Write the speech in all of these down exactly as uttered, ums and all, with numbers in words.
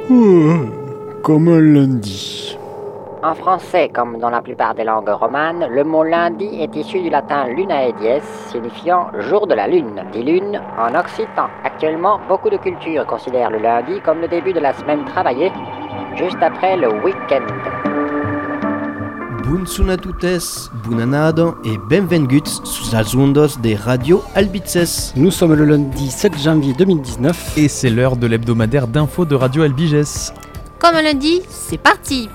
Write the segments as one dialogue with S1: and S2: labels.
S1: Mmh, comme un lundi.
S2: En français, comme dans la plupart des langues romanes, le mot lundi est issu du latin lunae dies, signifiant jour de la lune, dit lune en occitan. Actuellement, beaucoup de cultures considèrent le lundi comme le début de la semaine travaillée, juste après le week-end.
S3: Bunzuna a tuttes, bunanado et benvenguts sus las ondas de Radio Albices.
S1: Nous sommes le lundi sept janvier deux mille dix-neuf.
S4: Et c'est l'heure de l'hebdomadaire d'infos de Radio Albiges.
S5: Comme un lundi, c'est parti!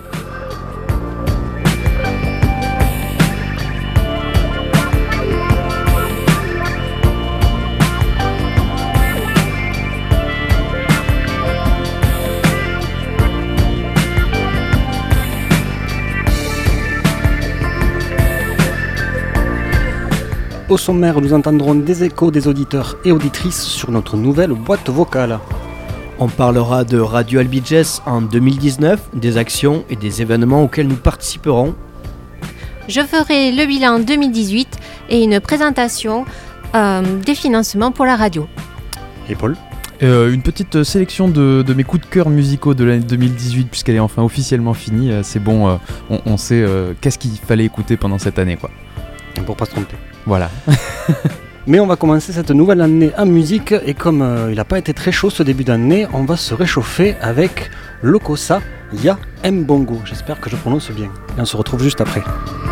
S1: Au sommaire, nous entendrons des échos des auditeurs et auditrices sur notre nouvelle boîte vocale.
S3: On parlera de Radio Albiges en deux mille dix-neuf, des actions et des événements auxquels nous participerons.
S5: Je ferai le bilan deux mille dix-huit et une présentation euh, des financements pour la radio.
S1: Et Paul ?
S4: Euh, une petite sélection de, de mes coups de cœur musicaux de l'année deux mille dix-huit, puisqu'elle est enfin officiellement finie. Euh, c'est bon, euh, on, on sait euh, qu'est-ce qu'il fallait écouter pendant cette année, quoi.
S1: Pour pas se tromper.
S4: Voilà.
S1: Mais on va commencer cette nouvelle année en musique et comme euh, il n'a pas été très chaud ce début d'année, on va se réchauffer avec Lokosa Ya Mbongo. J'espère que je prononce bien. Et on se retrouve juste après.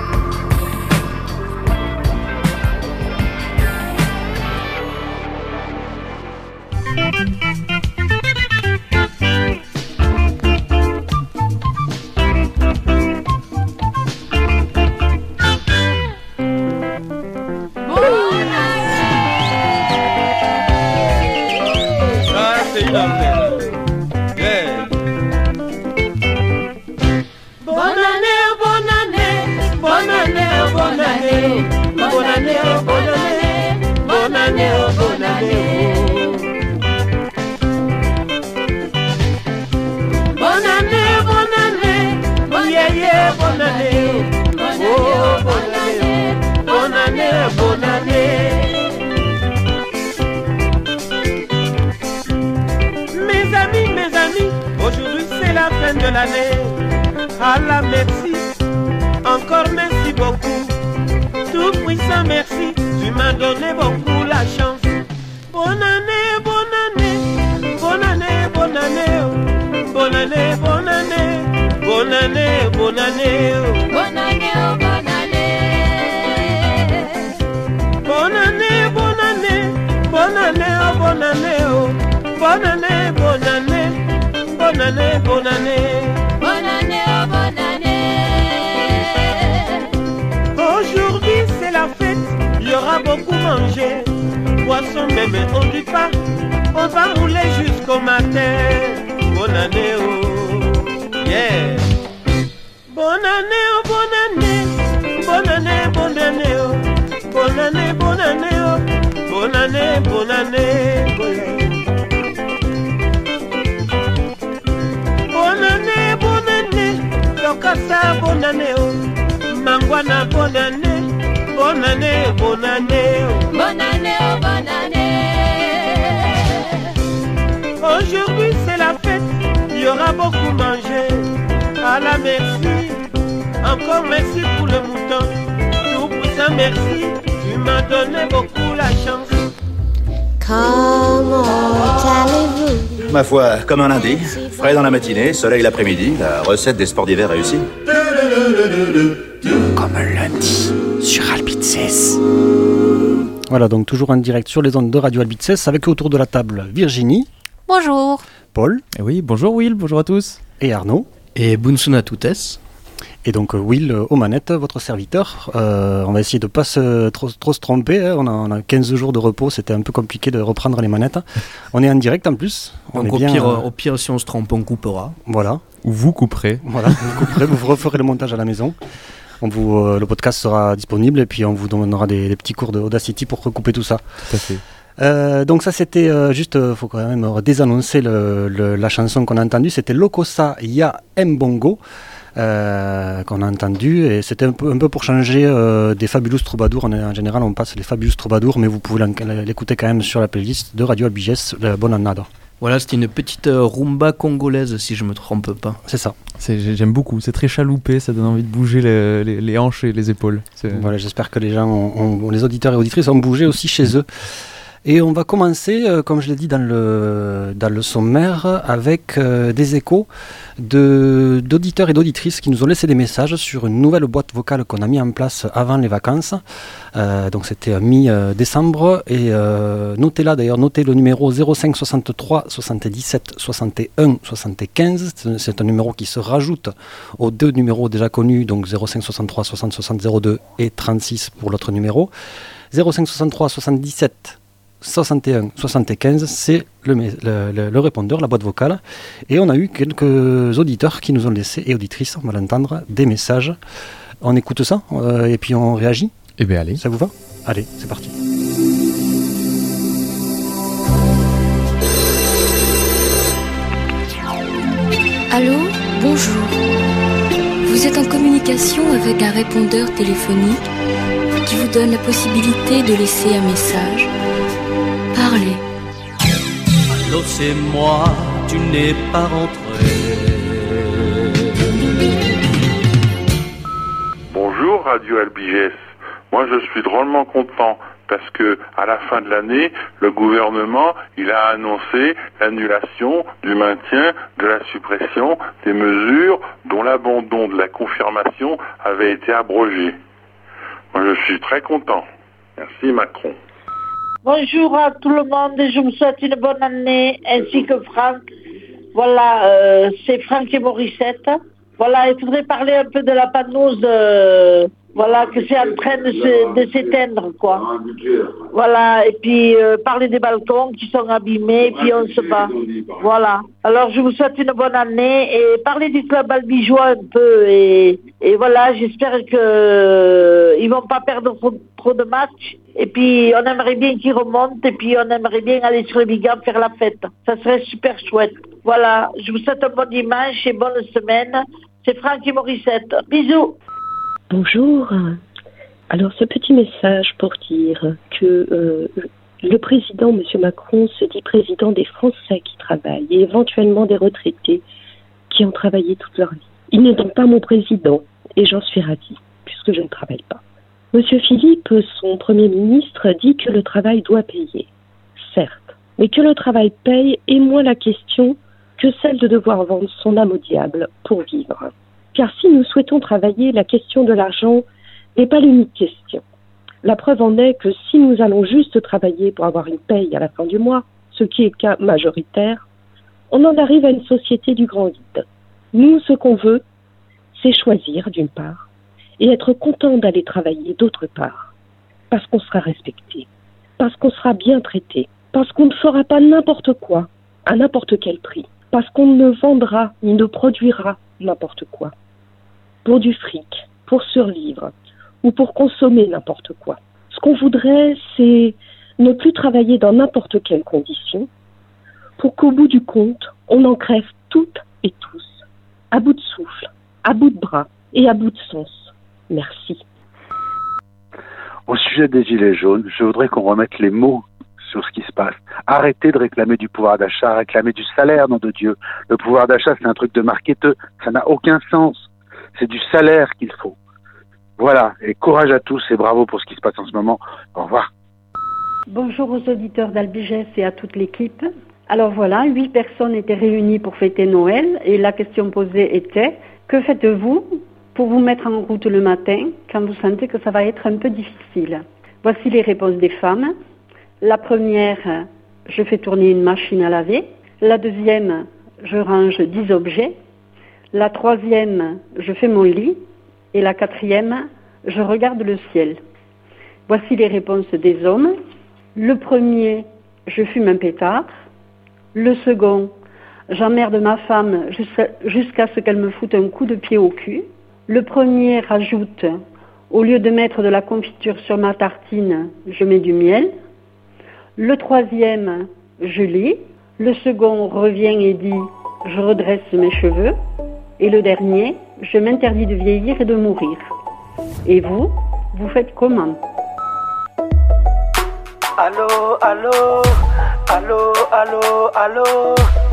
S6: De l'année, Allah merci, encore merci beaucoup, tout puissant merci, tu m'as donné beaucoup la chance. Bonne année, bonne année, bonne année, bonne année, bonne année, bonne année, bonne année, bonne année, bonne année, bonne année, bonne année, bonne année, bonne année, bonne année, bonne année. Bonne année, bonne année, bonne année, oh bonne année. Aujourd'hui c'est la fête, il y aura beaucoup mangé. Poisson même et on dit pas, on va rouler jusqu'au matin. Bonne année, oh yeah. Bonne année, oh bonne année, bonne année, bonne année, oh bonne année, bonne année, oh bonne année, bonne année, bonne année. Bonne année, bonne année, Lokasa, bonne année, oh. Mangwana, bonne année, bonne année, bonne année, oh. Bonne année, oh, bonne année. Aujourd'hui c'est la fête, il y aura beaucoup mangé. Allah merci, encore merci pour le mouton. Tout pour ça merci, tu m'as donné beaucoup la chance.
S7: Comment allez-vous?
S8: Ma foi, comme un lundi, frais dans la matinée, soleil l'après-midi, la recette des sports d'hiver réussie.
S1: Comme un lundi, sur Albices. Voilà, donc toujours en direct sur les ondes de Radio Albices, avec autour de la table Virginie.
S5: Bonjour.
S1: Paul.
S4: Et oui, bonjour Will, bonjour à tous.
S1: Et Arnaud.
S3: Et bunzuna a tuttes.
S1: Et donc Will aux manettes, votre serviteur. Euh, on va essayer de ne pas se, trop, trop se tromper. Hein. On, a, on a quinze jours de repos, c'était un peu compliqué de reprendre les manettes. On est en direct en plus. On
S3: donc
S1: est
S3: au,
S1: bien,
S3: pire,
S1: euh...
S3: au pire, si on se trompe, on coupera.
S1: Voilà.
S4: Ou vous couperez.
S1: Voilà, vous couperez, vous referez le montage à la maison. On vous, euh, le podcast sera disponible et puis on vous donnera des, des petits cours de Audacity pour recouper tout ça.
S4: Tout à fait.
S1: Euh, donc ça c'était euh, juste, il euh, faut quand même désannoncer le, le, la chanson qu'on a entendue. C'était Lokosa Ya Mbongo. Euh, qu'on a entendu et c'était un peu, un peu pour changer euh, des Fabulous Troubadours. En, en général on passe les Fabulous Troubadours, mais vous pouvez l'écouter quand même sur la playlist de Radio Albiges, le Bon Annado.
S3: Voilà, c'était une petite euh, rumba congolaise, si je me trompe pas.
S1: C'est ça.
S4: C'est, j'aime beaucoup, c'est très chaloupé, ça donne envie de bouger les, les, les hanches et les épaules. C'est...
S1: Voilà, j'espère que les gens, ont, ont, les auditeurs et auditrices ont bougé aussi chez eux. Et on va commencer, euh, comme je l'ai dit dans le, dans le sommaire, avec euh, des échos de, d'auditeurs et d'auditrices qui nous ont laissé des messages sur une nouvelle boîte vocale qu'on a mis en place avant les vacances. Euh, donc c'était mi-décembre. Et euh, notez là d'ailleurs, notez le numéro zéro cinq soixante-trois soixante-dix-sept soixante et un soixante-quinze. C'est un numéro qui se rajoute aux deux numéros déjà connus, donc zéro cinq soixante-trois soixante soixante zéro deux et trente-six pour l'autre numéro. zéro cinq soixante-trois soixante-dix-sept soixante et un soixante-quinze, c'est le, le, le, le répondeur, la boîte vocale. Et on a eu quelques auditeurs qui nous ont laissé, et auditrices, on va l'entendre, des messages. On écoute ça euh, et puis on réagit.
S4: Eh bien allez.
S1: Ça vous va ? Allez, c'est parti.
S9: Allô, bonjour. Vous êtes en communication avec un répondeur téléphonique qui vous donne la possibilité de laisser un message. Parlez.
S10: Allô, c'est moi, tu n'es pas rentré.
S11: Bonjour Radio Albiges. Moi je suis drôlement content parce que à la fin de l'année, le gouvernement, il a annoncé l'annulation du maintien de la suppression des mesures dont l'abandon de la confirmation avait été abrogé. Moi je suis très content. Merci Macron.
S12: Bonjour à tout le monde, je vous souhaite une bonne année, ainsi que Franck. Voilà, euh, c'est Franck et Morissette. Voilà, il faudrait parler un peu de la panneuse, euh, voilà, que c'est en train de, se, de s'éteindre, quoi. Voilà, et puis euh, parler des balcons qui sont abîmés, et puis on se bat. Voilà. Alors je vous souhaite une bonne année, et parler du club albigeois un peu, et, et voilà, j'espère que euh, ils vont pas perdre trop, trop de matchs. Et puis, on aimerait bien qu'ils remontent, et puis on aimerait bien aller sur le Bigam faire la fête. Ça serait super chouette. Voilà, je vous souhaite un bon dimanche et bonne semaine. C'est Franck et Morissette. Bisous.
S13: Bonjour. Alors, ce petit message pour dire que euh, le président, M. Macron, se dit président des Français qui travaillent et éventuellement des retraités qui ont travaillé toute leur vie. Il n'est donc pas mon président, et j'en suis ravie, puisque je ne travaille pas. Monsieur Philippe, son Premier ministre, dit que le travail doit payer. Certes, mais que le travail paye est moins la question que celle de devoir vendre son âme au diable pour vivre. Car si nous souhaitons travailler, la question de l'argent n'est pas l'unique question. La preuve en est que si nous allons juste travailler pour avoir une paye à la fin du mois, ce qui est le cas majoritaire, on en arrive à une société du grand vide. Nous, ce qu'on veut, c'est choisir d'une part, et être content d'aller travailler d'autre part, parce qu'on sera respecté, parce qu'on sera bien traité, parce qu'on ne fera pas n'importe quoi, à n'importe quel prix, parce qu'on ne vendra ni ne produira n'importe quoi, pour du fric, pour survivre, ou pour consommer n'importe quoi. Ce qu'on voudrait, c'est ne plus travailler dans n'importe quelles conditions, pour qu'au bout du compte, on en crève toutes et tous, à bout de souffle, à bout de bras et à bout de sens. Merci.
S14: Au sujet des Gilets jaunes, je voudrais qu'on remette les mots sur ce qui se passe. Arrêtez de réclamer du pouvoir d'achat, réclamer du salaire, nom de Dieu. Le pouvoir d'achat, c'est un truc de marketeux. Ça n'a aucun sens. C'est du salaire qu'il faut. Voilà. Et courage à tous et bravo pour ce qui se passe en ce moment. Au revoir.
S15: Bonjour aux auditeurs d'Albiges et à toute l'équipe. Alors voilà, huit personnes étaient réunies pour fêter Noël et la question posée était « Que faites-vous pour vous mettre en route le matin quand vous sentez que ça va être un peu difficile ?» Voici les réponses des femmes. La première, je fais tourner une machine à laver. La deuxième, je range dix objets. La troisième, je fais mon lit. Et la quatrième, je regarde le ciel. Voici les réponses des hommes. Le premier, je fume un pétard. Le second, j'emmerde ma femme jusqu'à ce qu'elle me foute un coup de pied au cul. Le premier rajoute, au lieu de mettre de la confiture sur ma tartine, je mets du miel. Le troisième, je lis. Le second revient et dit, je redresse mes cheveux. Et le dernier, je m'interdis de vieillir et de mourir. Et vous, vous faites comment ?
S6: Allô, allô, Allô, allô, allô.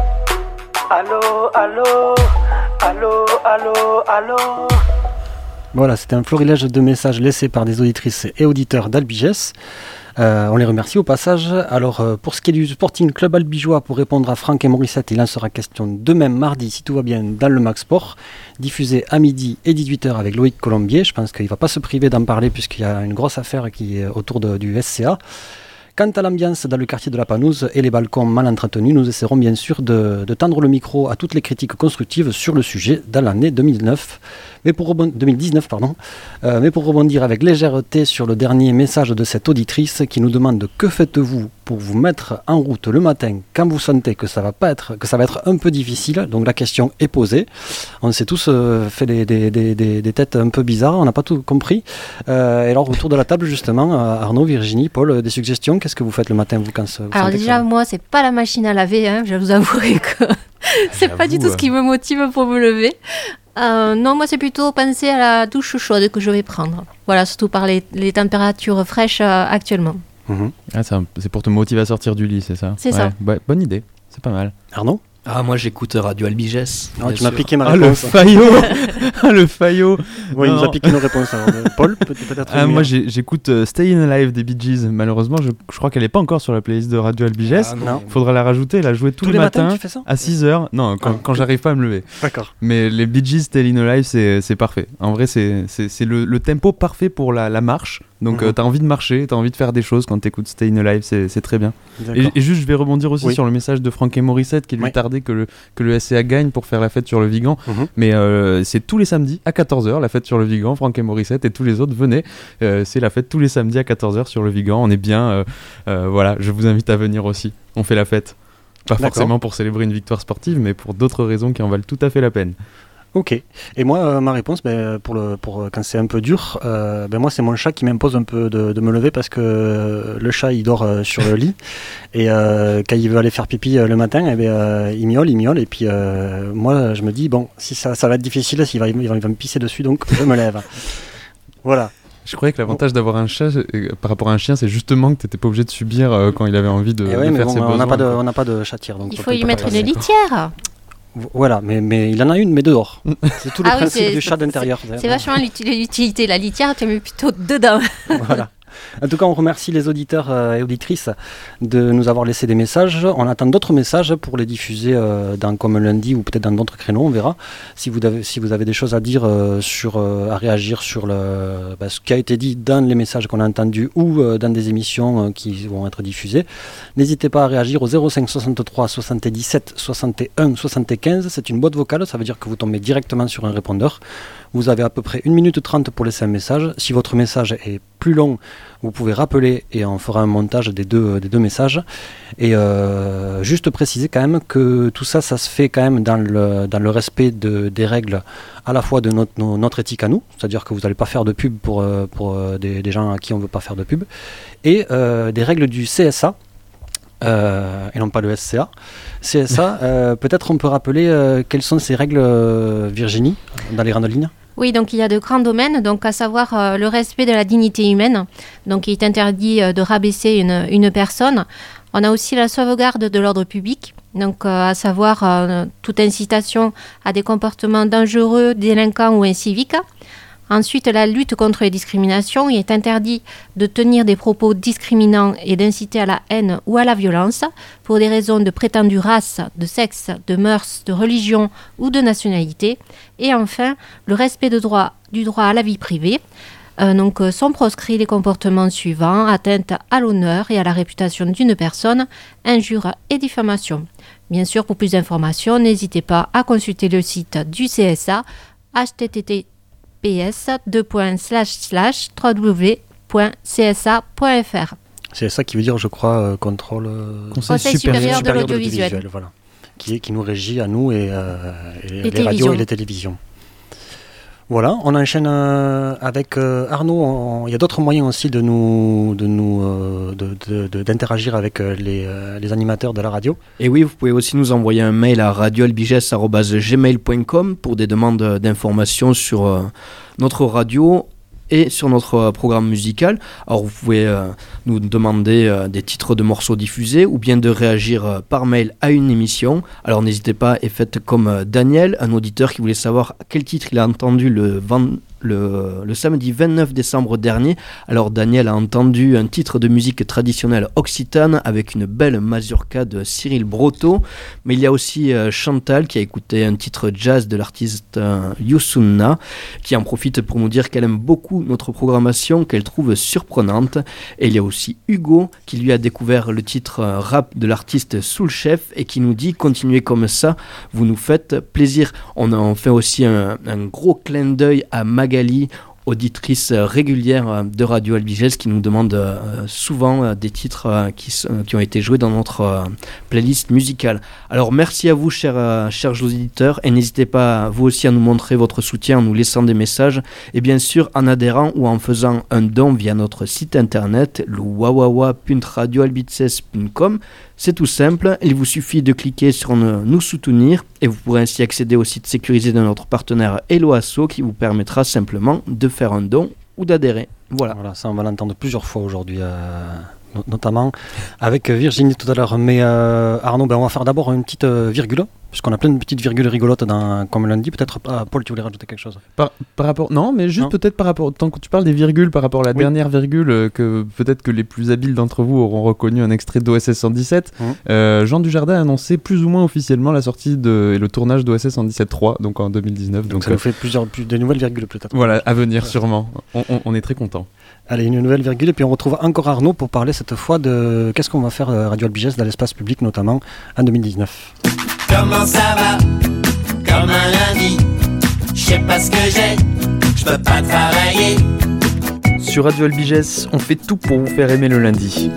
S6: Allô, allô. Allô, allô, allô.
S1: Voilà, c'était un florilège de messages laissés par des auditrices et auditeurs d'Albiges. Euh, on les remercie au passage. Alors, euh, pour ce qui est du Sporting Club albigeois, pour répondre à Franck et Morissette, il en sera question demain mardi, si tout va bien, dans le Max Sport, diffusé à midi et dix-huit heures avec Loïc Colombier. Je pense qu'il ne va pas se priver d'en parler puisqu'il y a une grosse affaire qui est autour de, du S C A. Quant à l'ambiance dans le quartier de la Panouse et les balcons mal entretenus, nous essaierons bien sûr de, de tendre le micro à toutes les critiques constructives sur le sujet dans l'année deux mille neuf. Mais pour rebond... deux mille dix-neuf, pardon. Euh, mais pour rebondir avec légèreté sur le dernier message de cette auditrice qui nous demande que faites-vous pour vous mettre en route le matin quand vous sentez que ça va pas être, que ça va être un peu difficile. Donc la question est posée. On s'est tous euh, fait des, des, des, des, des têtes un peu bizarres, on n'a pas tout compris. Euh, et alors autour de la table justement, Arnaud, Virginie, Paul, des suggestions. Qu'est-ce que vous faites le matin vous quand vous
S5: Alors déjà,
S1: que...
S5: moi, c'est pas la machine à laver. Hein, je vous avouerai que c'est pas du tout ce qui me motive pour me lever. Euh, non, moi c'est plutôt penser à la douche chaude que je vais prendre. Voilà, surtout par les, les températures fraîches euh, actuellement.
S4: Mmh. Ah, c'est, un, c'est pour te motiver à sortir du lit, c'est ça?
S5: C'est
S4: ouais.
S5: ça.
S4: Bah, bonne idée, c'est pas mal.
S1: Arnaud?
S3: Ah, moi j'écoute Radio Albiges.
S1: Ah, tu sûr. m'as piqué ma
S4: ah,
S1: réponse.
S4: Le faillot. Ah, le faillot.
S1: Oui, il nous a piqué nos réponses. Alors, Paul, peut-être.
S4: Ah, moi j'ai, j'écoute uh, Stayin' Alive des Bee Gees. Malheureusement, je, je crois qu'elle n'est pas encore sur la playlist de Radio Albiges.
S1: Ah, non.
S4: Faudra la rajouter. La jouer tous, tous les, les matins, matins tu fais ça à six heures. Non, quand, ah, quand j'arrive pas à me lever.
S1: D'accord.
S4: Mais les Bee Gees, Stayin' Alive, c'est, c'est parfait. En vrai, c'est, c'est, c'est le, le tempo parfait pour la, la marche. Donc mm-hmm. euh, t'as envie de marcher, t'as envie de faire des choses quand t'écoutes Stayin' Alive, c'est, c'est très bien. Et, et juste, je vais rebondir aussi oui. sur le message de Franck et Morissette qui lui oui. tardait que le, que le S C A gagne pour faire la fête sur le Vigan. Mm-hmm. Mais euh, c'est tous les samedis à quatorze heures, la fête sur le Vigan. Franck et Morissette et tous les autres, venez. Euh, c'est la fête tous les samedis à quatorze heures sur le Vigan. On est bien. Euh, euh, voilà, je vous invite à venir aussi. On fait la fête. Pas D'accord. forcément pour célébrer une victoire sportive, mais pour d'autres raisons qui en valent tout à fait la peine.
S1: Ok. Et moi, euh, ma réponse, ben, pour le, pour, quand c'est un peu dur, euh, ben, moi, c'est mon chat qui m'impose un peu de, de me lever parce que euh, le chat, il dort euh, sur le lit. Et euh, quand il veut aller faire pipi euh, le matin, eh ben, euh, il miaule, il miaule. Et puis, euh, moi, je me dis, bon, si ça, ça va être difficile, s'il va, il va, il va me pisser dessus, donc je me lève. Voilà.
S4: Je croyais que l'avantage d'avoir un chat euh, par rapport à un chien, c'est justement que tu n'étais pas obligé de subir euh, quand il avait envie de,
S1: ouais,
S4: de faire
S1: bon,
S4: ses
S1: on
S4: besoins.
S1: N'a pas de, on n'a pas de chat-tire. Donc
S5: il faut lui mettre une litière.
S1: Voilà, mais, mais il en a une, mais dehors. C'est tout le
S5: ah
S1: principe
S5: oui,
S1: du chat d'intérieur.
S5: C'est, c'est vachement l'utilité. La litière, tu mets plutôt dedans.
S1: Voilà. En tout cas, on remercie les auditeurs euh, et auditrices de nous avoir laissé des messages. On attend d'autres messages pour les diffuser euh, dans comme lundi ou peut-être dans d'autres créneaux, on verra. Si vous avez, si vous avez des choses à dire, euh, sur, euh, à réagir sur le, bah, ce qui a été dit dans les messages qu'on a entendus ou euh, dans des émissions euh, qui vont être diffusées, n'hésitez pas à réagir au zéro cinq soixante-trois soixante-dix-sept soixante et un soixante-quinze. C'est une boîte vocale, ça veut dire que vous tombez directement sur un répondeur. Vous avez à peu près une minute trente pour laisser un message. Si votre message est plus long, vous pouvez rappeler et on fera un montage des deux, des deux messages. Et euh, juste préciser quand même que tout ça, ça se fait quand même dans le, dans le respect de, des règles à la fois de notre, notre éthique à nous, c'est-à-dire que vous n'allez pas faire de pub pour, pour des, des gens à qui on ne veut pas faire de pub, et euh, des règles du C S A. Euh, et non pas le S C A. C S A, euh, peut-être on peut rappeler euh, quelles sont ces règles, euh, Virginie, dans les grandes lignes.
S5: Oui, donc il y a de grands domaines, donc à savoir euh, le respect de la dignité humaine. Donc il est interdit euh, de rabaisser une, une personne. On a aussi la sauvegarde de l'ordre public, donc euh, à savoir euh, toute incitation à des comportements dangereux, délinquants ou inciviques. Ensuite, la lutte contre les discriminations. Il est interdit de tenir des propos discriminants et d'inciter à la haine ou à la violence pour des raisons de prétendue race, de sexe, de mœurs, de religion ou de nationalité. Et enfin, le respect de droit, du droit à la vie privée. Euh, donc, euh, sont proscrits les comportements suivants: atteinte à l'honneur et à la réputation d'une personne, injure et diffamation. Bien sûr, pour plus d'informations, n'hésitez pas à consulter le site du C S A, h t t p p s deux slash slash w w point c s a point f r.
S1: C'est ça qui veut dire, je crois, euh, contrôle euh,
S5: Conseil, Conseil supérieur, supérieur de l'audiovisuel, de l'audiovisuel,
S1: voilà, qui, est, qui nous régit à nous et, euh, et les, les radios et les télévisions. Voilà, on enchaîne euh, avec euh, Arnaud. Il y a d'autres moyens aussi de nous, de nous, euh, de, de, de, d'interagir avec euh, les, euh, les animateurs de la radio.
S3: Et oui, vous pouvez aussi nous envoyer un mail à radio albiges arobase gmail point com pour des demandes d'informations sur euh, notre radio. et sur notre euh, programme musical. Alors vous pouvez euh, nous demander euh, des titres de morceaux diffusés ou bien de réagir euh, par mail à une émission. Alors n'hésitez pas et faites comme euh, Daniel, un auditeur qui voulait savoir quel titre il a entendu le vendredi. Le, le samedi vingt-neuf décembre dernier. Alors Daniel a entendu un titre de musique traditionnelle occitane avec une belle mazurka de Cyril Brotteau, mais il y a aussi euh, Chantal qui a écouté un titre jazz de l'artiste euh, Youssouna, qui en profite pour nous dire qu'elle aime beaucoup notre programmation, qu'elle trouve surprenante. Et il y a aussi Hugo qui lui a découvert le titre euh, rap de l'artiste Soul Chef et qui nous dit continuez comme ça, vous nous faites plaisir. On a fait aussi un, un gros clin d'œil à Magali, auditrice régulière de Radio Albiges, qui nous demande euh, souvent euh, des titres euh, qui, euh, qui ont été joués dans notre euh, playlist musicale. Alors merci à vous chers, euh, chers auditeurs, et n'hésitez pas vous aussi à nous montrer votre soutien en nous laissant des messages, et bien sûr en adhérant ou en faisant un don via notre site internet le wawawa point radio albiges point com. C'est tout simple, il vous suffit de cliquer sur nous soutenir et vous pourrez ainsi accéder au site sécurisé de notre partenaire Eloasso qui vous permettra simplement de faire un don ou d'adhérer. Voilà.
S1: Voilà, ça on va l'entendre plusieurs fois aujourd'hui, euh, notamment avec Virginie tout à l'heure. Mais euh, Arnaud, ben, on va faire d'abord une petite euh, virgule, puisqu'on a plein de petites virgules rigolotes dans, comme lundi. Peut-être, ah, Paul, tu voulais rajouter quelque chose
S4: par, par rapport, Non, mais juste non. peut-être par rapport, tant que tu parles des virgules, par rapport à la oui. dernière virgule, euh, que peut-être que les plus habiles d'entre vous auront reconnu un extrait d'O S S cent dix-sept. Mmh. Euh, Jean Dujardin a annoncé plus ou moins officiellement la sortie de, et le tournage d'O S S cent dix-sept trois, donc en deux mille dix-neuf.
S1: Donc,
S4: donc
S1: ça euh, nous fait plusieurs, plus, de nouvelles virgules peut-être.
S4: Voilà, à venir sûrement. On, on, on est très contents.
S1: Allez, une nouvelle virgule, et puis on retrouve encore Arnaud pour parler cette fois de qu'est-ce qu'on va faire euh, Radio Albiges dans l'espace public, notamment en deux mille dix-neuf.
S16: Comment ça va? Comme un lundi. Je sais pas ce que j'ai, je peux pas travailler.
S4: Sur Radio Albiges, on fait tout pour vous faire aimer le lundi.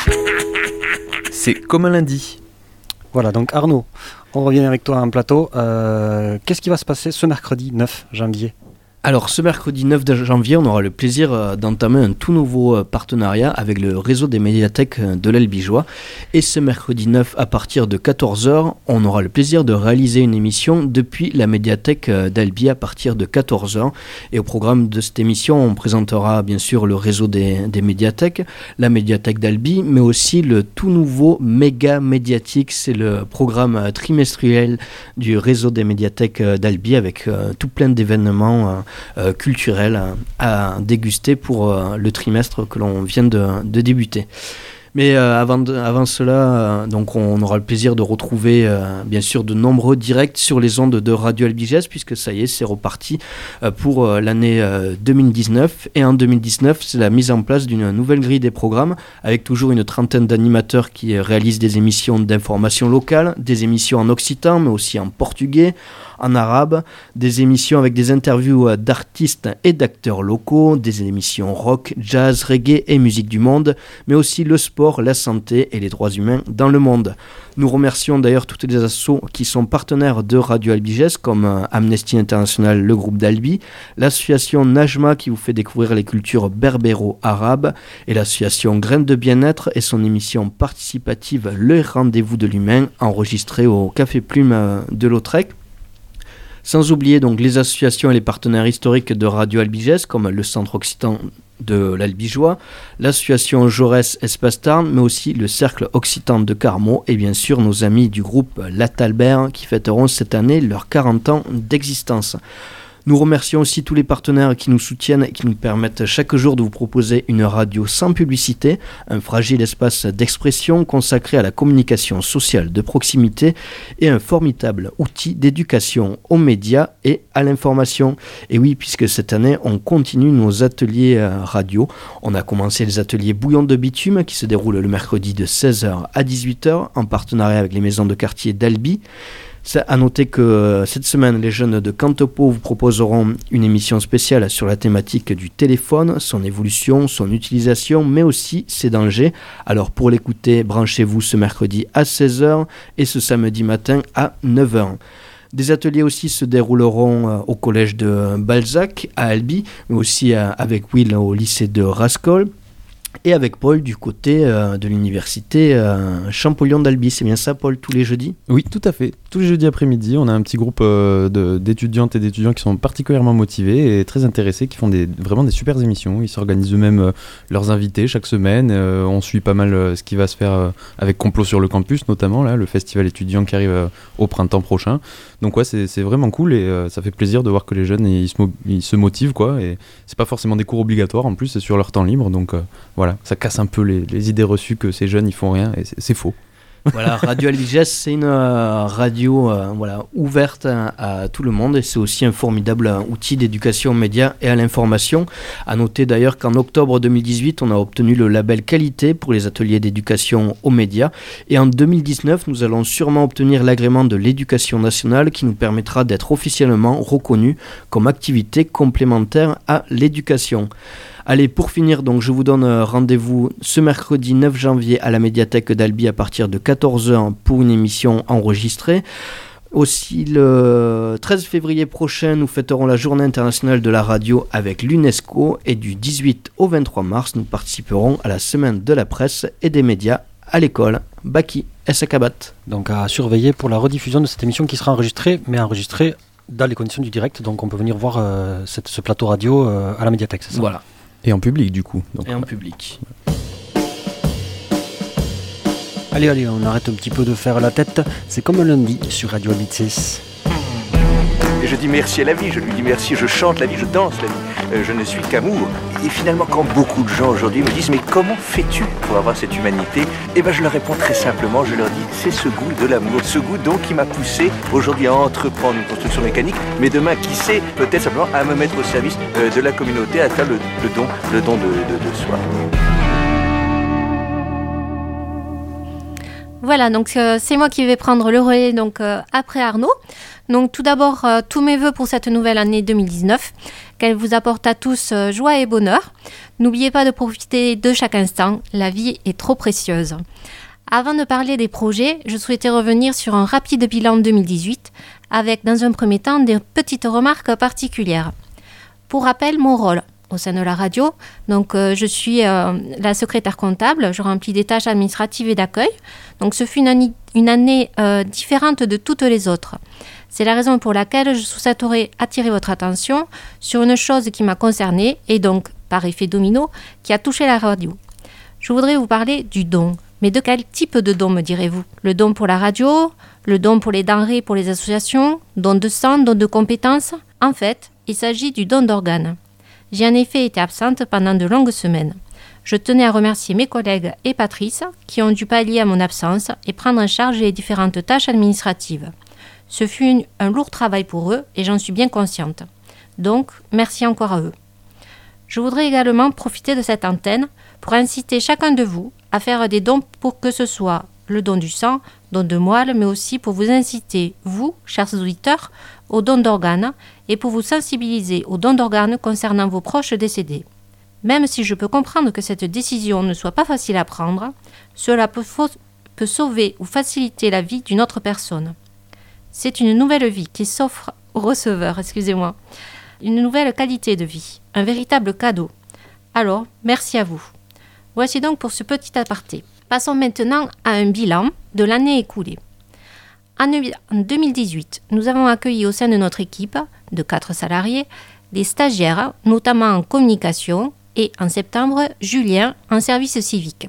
S4: C'est comme un lundi.
S1: Voilà, donc Arnaud, on revient avec toi en plateau. Euh, qu'est-ce qui va se passer ce mercredi neuf janvier?
S3: Alors ce mercredi neuf janvier, on aura le plaisir euh, d'entamer un tout nouveau euh, partenariat avec le réseau des médiathèques euh, de l'Albigeois. Et ce mercredi neuf, à partir de quatorze heures, on aura le plaisir de réaliser une émission depuis la médiathèque euh, d'Albi à partir de quatorze heures. Et au programme de cette émission, on présentera bien sûr le réseau des, des médiathèques, la médiathèque d'Albi, mais aussi le tout nouveau méga médiatique. C'est le programme euh, trimestriel du réseau des médiathèques euh, d'Albi avec euh, tout plein d'événements euh, Euh, culturel à, à déguster pour euh, le trimestre que l'on vient de, de débuter. Mais euh, avant, de, avant cela, euh, donc on aura le plaisir de retrouver euh, bien sûr de nombreux directs sur les ondes de Radio Albiges, puisque ça y est, c'est reparti euh, pour euh, l'année euh, deux mille dix-neuf. Et en deux mille dix-neuf, c'est la mise en place d'une nouvelle grille des programmes, avec toujours une trentaine d'animateurs qui euh, réalisent des émissions d'information locale, des émissions en occitan, mais aussi en portugais, en arabe, des émissions avec des interviews euh, d'artistes et d'acteurs locaux, des émissions rock, jazz, reggae et musique du monde, mais aussi le sport, la santé et les droits humains dans le monde. Nous remercions d'ailleurs toutes les assos qui sont partenaires de Radio Albiges, comme euh, Amnesty International, le groupe d'Albi, l'association Najma qui vous fait découvrir les cultures berbéro-arabes, et l'association Graines de Bien-être et son émission participative Le Rendez-vous de l'Humain, enregistrée au Café Plume euh, de Lautrec. Sans oublier donc les associations et les partenaires historiques de Radio Albiges, comme le Centre Occitan de l'Albigeois, l'association Jaurès Espace Tarn, mais aussi le Cercle Occitan de Carmaux, et bien sûr nos amis du groupe L'Atalbert qui fêteront cette année leurs quarante ans d'existence. Nous remercions aussi tous les partenaires qui nous soutiennent et qui nous permettent chaque jour de vous proposer une radio sans publicité, un fragile espace d'expression consacré à la communication sociale de proximité et un formidable outil d'éducation aux médias et à l'information. Et oui, puisque cette année, on continue nos ateliers radio. On a commencé les ateliers Bouillon de bitume qui se déroulent le mercredi de seize heures à dix-huit heures en partenariat avec les maisons de quartier d'Albi. C'est à noter que cette semaine, les jeunes de Cantopo vous proposeront une émission spéciale sur la thématique du téléphone, son évolution, son utilisation, mais aussi ses dangers. Alors pour l'écouter, branchez-vous ce mercredi à seize heures et ce samedi matin à neuf heures. Des ateliers aussi se dérouleront euh, au collège de Balzac à Albi, mais aussi euh, avec Will au lycée de Rascol. Et avec Paul du côté euh, de l'université euh, Champollion d'Albi. C'est bien ça, Paul, tous les jeudis ?
S4: Oui, tout à fait. Tous les jeudis après-midi, on a un petit groupe euh, de, d'étudiantes et d'étudiants qui sont particulièrement motivés et très intéressés, qui font des, vraiment des super émissions. Ils s'organisent eux-mêmes euh, leurs invités chaque semaine. Euh, on suit pas mal euh, ce qui va se faire euh, avec Complot sur le campus, notamment, là, le festival étudiant qui arrive euh, au printemps prochain. Donc ouais, c'est, c'est vraiment cool et euh, ça fait plaisir de voir que les jeunes ils se, mo- ils se motivent, quoi. Et c'est pas forcément des cours obligatoires, en plus, c'est sur leur temps libre. Donc euh, voilà, ça casse un peu les, les idées reçues que ces jeunes ils font rien et c'est, c'est faux.
S3: Voilà, Radio Albiges, c'est une euh, radio euh, voilà, ouverte à, à tout le monde et c'est aussi un formidable euh, outil d'éducation aux médias et à l'information. À noter d'ailleurs qu'en octobre deux mille dix-huit, on a obtenu le label qualité pour les ateliers d'éducation aux médias et en deux mille dix-neuf, nous allons sûrement obtenir l'agrément de l'éducation nationale qui nous permettra d'être officiellement reconnus comme activité complémentaire à l'éducation. Allez, pour finir, donc, je vous donne rendez-vous ce mercredi neuf janvier à la médiathèque d'Albi à partir de quatorze heures pour une émission enregistrée. Aussi, le treize février prochain, nous fêterons la Journée internationale de la radio avec l'UNESCO et du dix-huit au vingt-trois mars, nous participerons à la Semaine de la presse et des médias à l'école Baki Essakabat.
S1: Donc à surveiller pour la rediffusion de cette émission qui sera enregistrée, mais enregistrée dans les conditions du direct, donc on peut venir voir euh, cette, ce plateau radio euh, à la médiathèque, c'est ça ?
S3: Voilà.
S4: Et en public, du coup.
S3: Donc, et en public.
S1: Allez, allez, on arrête un petit peu de faire la tête. C'est comme lundi sur Radio Albiges.
S17: Et je dis merci à la vie, je lui dis merci, je chante la vie, je danse la vie. Euh, je ne suis qu'amour. Et finalement, quand beaucoup de gens aujourd'hui me disent « Mais comment fais-tu pour avoir cette humanité ?» Eh bien, je leur réponds très simplement, je leur dis « C'est ce goût de l'amour, ce goût donc qui m'a poussé aujourd'hui à entreprendre une construction mécanique, mais demain, qui sait, peut-être simplement à me mettre au service euh, de la communauté, à faire le, le don, le don de, de, de soi. »
S5: Voilà, donc euh, c'est moi qui vais prendre le relais donc, euh, après Arnaud. Donc tout d'abord, euh, tous mes vœux pour cette nouvelle année deux mille dix-neuf, qu'elle vous apporte à tous euh, joie et bonheur. N'oubliez pas de profiter de chaque instant, la vie est trop précieuse. Avant de parler des projets, je souhaitais revenir sur un rapide bilan deux mille dix-huit, avec dans un premier temps des petites remarques particulières. Pour rappel, mon rôle au sein de la radio, donc euh, je suis euh, la secrétaire comptable, je remplis des tâches administratives et d'accueil, donc ce fut une année, une année euh, différente de toutes les autres. C'est la raison pour laquelle je souhaiterais attirer votre attention sur une chose qui m'a concernée et donc, par effet domino, qui a touché la radio. Je voudrais vous parler du don. Mais de quel type de don, me direz-vous ? Le don pour la radio ? Le don pour les denrées pour les associations ? Don de sang ? Don de compétences ? En fait, il s'agit du don d'organes. J'ai en effet été absente pendant de longues semaines. Je tenais à remercier mes collègues et Patrice qui ont dû pallier à mon absence et prendre en charge les différentes tâches administratives. Ce fut une, un lourd travail pour eux et j'en suis bien consciente. Donc, merci encore à eux. Je voudrais également profiter de cette antenne pour inciter chacun de vous à faire des dons pour que ce soit le don du sang, don de moelle, mais aussi pour vous inciter, vous, chers auditeurs, au don d'organes et pour vous sensibiliser au don d'organes concernant vos proches décédés. Même si je peux comprendre que cette décision ne soit pas facile à prendre, cela peut, fa- peut sauver ou faciliter la vie d'une autre personne. C'est une nouvelle vie qui s'offre au receveur, excusez-moi. Une nouvelle qualité de vie, un véritable cadeau. Alors, merci à vous. Voici donc pour ce petit aparté. Passons maintenant à un bilan de l'année écoulée. En deux mille dix-huit, nous avons accueilli au sein de notre équipe, de quatre salariés, des stagiaires, notamment en communication, et en septembre, Julien, en service civique.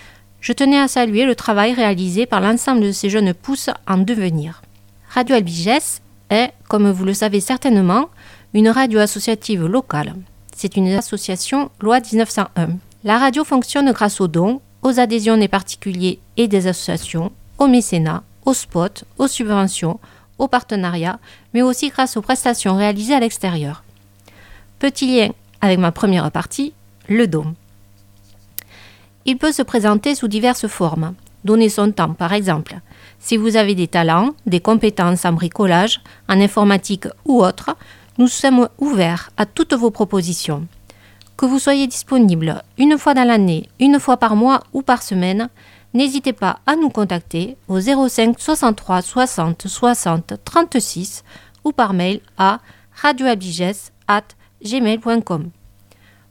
S5: Je tenais à saluer le travail réalisé par l'ensemble de ces jeunes pousses en devenir. Radio Albiges est, comme vous le savez certainement, une radio associative locale. C'est une association loi dix-neuf cent un. La radio fonctionne grâce aux dons, aux adhésions des particuliers et des associations, au mécénat, aux spots, aux subventions, aux partenariats, mais aussi grâce aux prestations réalisées à l'extérieur. Petit lien avec ma première partie, le don. Il peut se présenter sous diverses formes. Donner son temps, par exemple. Si vous avez des talents, des compétences en bricolage, en informatique ou autre, nous sommes ouverts à toutes vos propositions. Que vous soyez disponible une fois dans l'année, une fois par mois ou par semaine, n'hésitez pas à nous contacter au zéro cinq soixante-trois soixante soixante trente-six ou par mail à radioalbiges arobase gmail point com.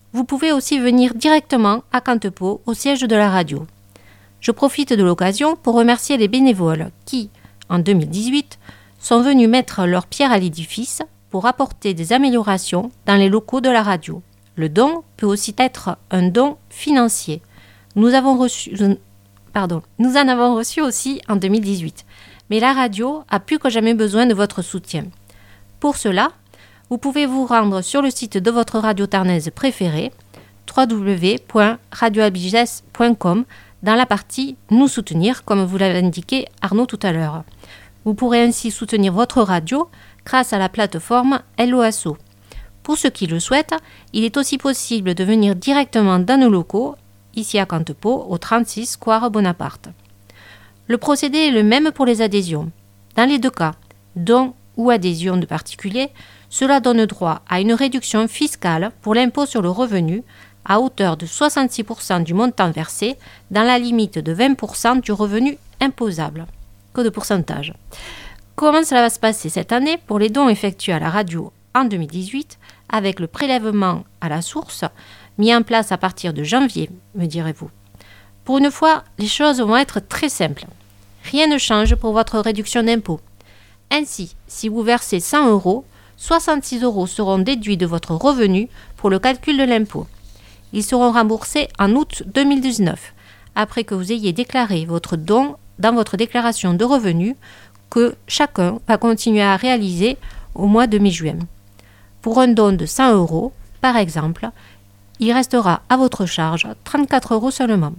S5: vous pouvez aussi venir directement à Quantepo, au siège de la radio. Je profite de l'occasion pour remercier les bénévoles qui, en deux mille dix-huit, sont venus mettre leur pierre à l'édifice pour apporter des améliorations dans les locaux de la radio. Le don peut aussi être un don financier. Nous avons reçu, pardon, nous en avons reçu aussi en deux mille dix-huit. Mais la radio a plus que jamais besoin de votre soutien. Pour cela, vous pouvez vous rendre sur le site de votre radio tarnaise préférée, w w w point radio albiges point com, dans la partie « Nous soutenir », comme vous l'avez indiqué Arnaud tout à l'heure. Vous pourrez ainsi soutenir votre radio grâce à la plateforme L O S O. Pour ceux qui le souhaitent, il est aussi possible de venir directement dans nos locaux, ici à Quantepo, au trente-six Square Bonaparte. Le procédé est le même pour les adhésions. Dans les deux cas, dons ou adhésion de particuliers, cela donne droit à une réduction fiscale pour l'impôt sur le revenu à hauteur de soixante-six pour cent du montant versé dans la limite de vingt pour cent du revenu imposable. Que de pourcentage. Comment cela va se passer cette année pour les dons effectués à la radio en deux mille dix-huit avec le prélèvement à la source mis en place à partir de janvier, me direz-vous. Pour une fois, les choses vont être très simples. Rien ne change pour votre réduction d'impôt. Ainsi, si vous versez cent euros, soixante-six euros seront déduits de votre revenu pour le calcul de l'impôt. Ils seront remboursés en août deux mille dix-neuf, après que vous ayez déclaré votre don dans votre déclaration de revenus que chacun va continuer à réaliser au mois de mai-juin. Pour un don de cent euros, par exemple, il restera à votre charge trente-quatre euros seulement.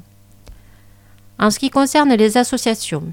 S5: En ce qui concerne les associations,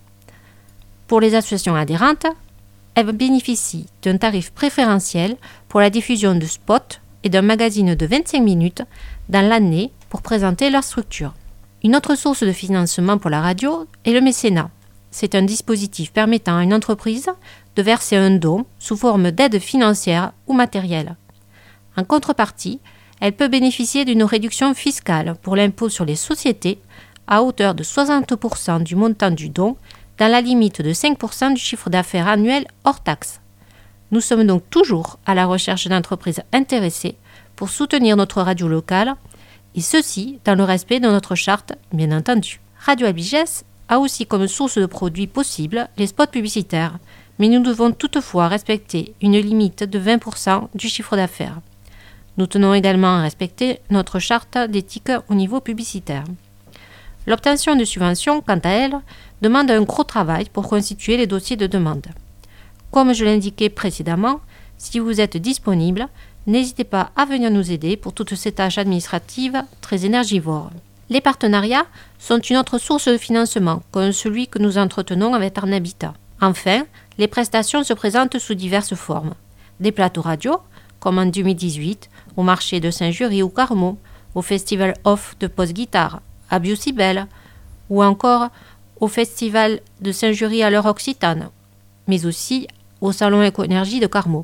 S5: pour les associations adhérentes, elles bénéficient d'un tarif préférentiel pour la diffusion de spots et d'un magazine de vingt-cinq minutes dans l'année pour présenter leur structure. Une autre source de financement pour la radio est le mécénat. C'est un dispositif permettant à une entreprise de verser un don sous forme d'aide financière ou matérielle. En contrepartie, elle peut bénéficier d'une réduction fiscale pour l'impôt sur les sociétés à hauteur de soixante pour cent du montant du don dans la limite de cinq pour cent du chiffre d'affaires annuel hors taxe. Nous sommes donc toujours à la recherche d'entreprises intéressées pour soutenir notre radio locale, et ceci dans le respect de notre charte, bien entendu. Radio Albiges a aussi comme source de produits possibles les spots publicitaires, mais nous devons toutefois respecter une limite de vingt pour cent du chiffre d'affaires. Nous tenons également à respecter notre charte d'éthique au niveau publicitaire. L'obtention de subventions, quant à elle, demande un gros travail pour constituer les dossiers de demande. Comme je l'indiquais précédemment, si vous êtes disponible, n'hésitez pas à venir nous aider pour toutes ces tâches administratives très énergivores. Les partenariats sont une autre source de financement, comme celui que nous entretenons avec Arnabitat. Enfin, les prestations se présentent sous diverses formes. Des plateaux radio, comme en deux mille dix-huit, au marché de Saint-Jury ou Carmaux, au Festival Off de Post-Guitare, à Biocibel, ou encore au Festival de Saint-Jury à l'heure occitane, mais aussi au Salon Éco-Énergie de Carmaux.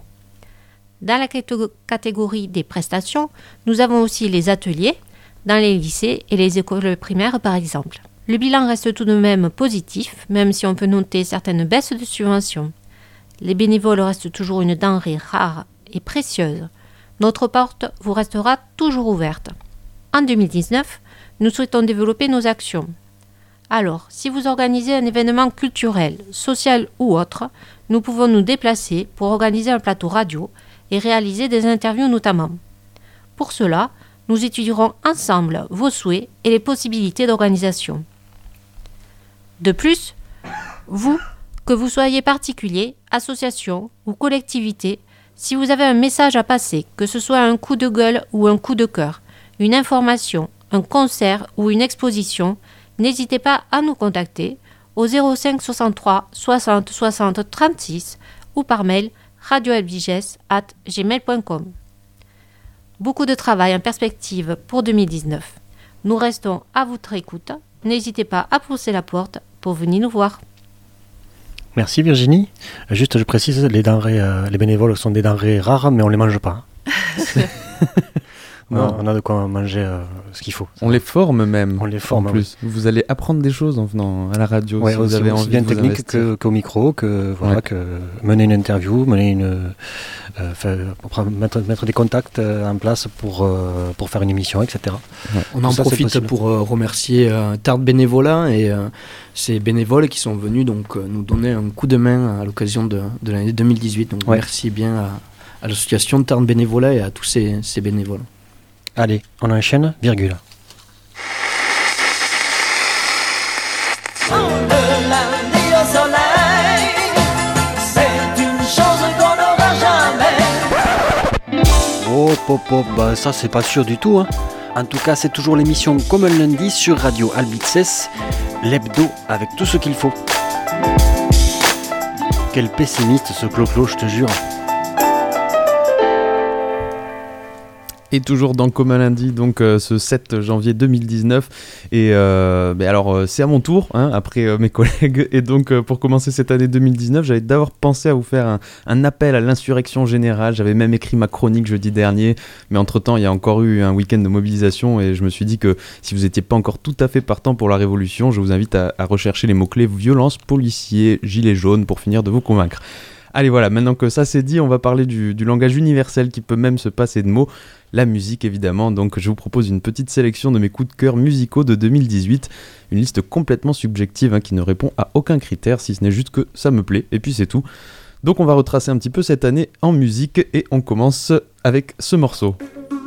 S5: Dans la catégorie des prestations, nous avons aussi les ateliers, dans les lycées et les écoles primaires par exemple. Le bilan reste tout de même positif, même si on peut noter certaines baisses de subventions. Les bénévoles restent toujours une denrée rare et précieuse. Notre porte vous restera toujours ouverte. En deux mille dix-neuf, nous souhaitons développer nos actions. Alors, si vous organisez un événement culturel, social ou autre, nous pouvons nous déplacer pour organiser un plateau radio et réaliser des interviews notamment. Pour cela, nous étudierons ensemble vos souhaits et les possibilités d'organisation. De plus, vous, que vous soyez particulier, association ou collectivité, si vous avez un message à passer, que ce soit un coup de gueule ou un coup de cœur, une information, un concert ou une exposition, n'hésitez pas à nous contacter au zéro cinq soixante-trois soixante soixante trente-six ou par mail radio albiges arobase gmail point com. Beaucoup de travail en perspective pour deux mille dix-neuf. Nous restons à votre écoute. N'hésitez pas à pousser la porte pour venir nous voir.
S1: Merci Virginie. Juste, je précise, les denrées, euh, les bénévoles sont des denrées rares, mais on ne les mange pas. Non, on a de quoi manger euh, ce qu'il faut.
S4: On les forme même.
S1: On les forme
S4: en plus.
S1: Oui.
S4: Vous allez apprendre des choses en venant à la radio.
S1: Ouais,
S4: si vous
S1: aussi,
S4: avez
S1: aussi
S4: envie
S1: bien
S4: de vous
S1: technique
S4: investir.
S1: que, qu'au micro, que voilà,
S4: ouais.
S1: que mener une interview, mener une, euh, faire, pour mettre, mettre des contacts en place pour euh, pour faire une émission, et cetera.
S3: Ouais. On en ça, profite pour euh, remercier euh, Tarte Bénévolat et euh, ces bénévoles qui sont venus donc euh, nous donner un coup de main à l'occasion de, de l'année deux mille dix-huit. Donc ouais. merci bien à, à l'association de Tarte Bénévolat et à tous ces, ces bénévoles.
S1: Allez, on enchaîne, virgule.
S16: Le lundi au soleil, c'est une chose qu'on n'aura jamais.
S1: Oh, pop, pop, bah ça c'est pas sûr du tout, hein. En tout cas, c'est toujours l'émission comme un lundi sur Radio Albices, l'hebdo avec tout ce qu'il faut. Quel pessimiste ce Clo-Clo, je te jure.
S4: Et toujours dans Comme un lundi, donc euh, ce sept janvier deux mille dix-neuf. Et euh, ben alors euh, c'est à mon tour, hein, après euh, mes collègues. Et donc euh, pour commencer cette année deux mille dix-neuf, j'avais d'abord pensé à vous faire un, un appel à l'insurrection générale. J'avais même écrit ma chronique jeudi dernier. Mais entre-temps, il y a encore eu un week-end de mobilisation. Et je me suis dit que si vous n'étiez pas encore tout à fait partant pour la révolution, je vous invite à, à rechercher les mots-clés violence, policiers, gilets jaunes pour finir de vous convaincre. Allez voilà, maintenant que ça c'est dit, on va parler du, du langage universel qui peut même se passer de mots. La musique évidemment, donc je vous propose une petite sélection de mes coups de cœur musicaux de deux mille dix-huit, une liste complètement subjective hein, qui ne répond à aucun critère si ce n'est juste que ça me plaît et puis c'est tout. Donc on va retracer un petit peu cette année en musique et on commence avec ce morceau.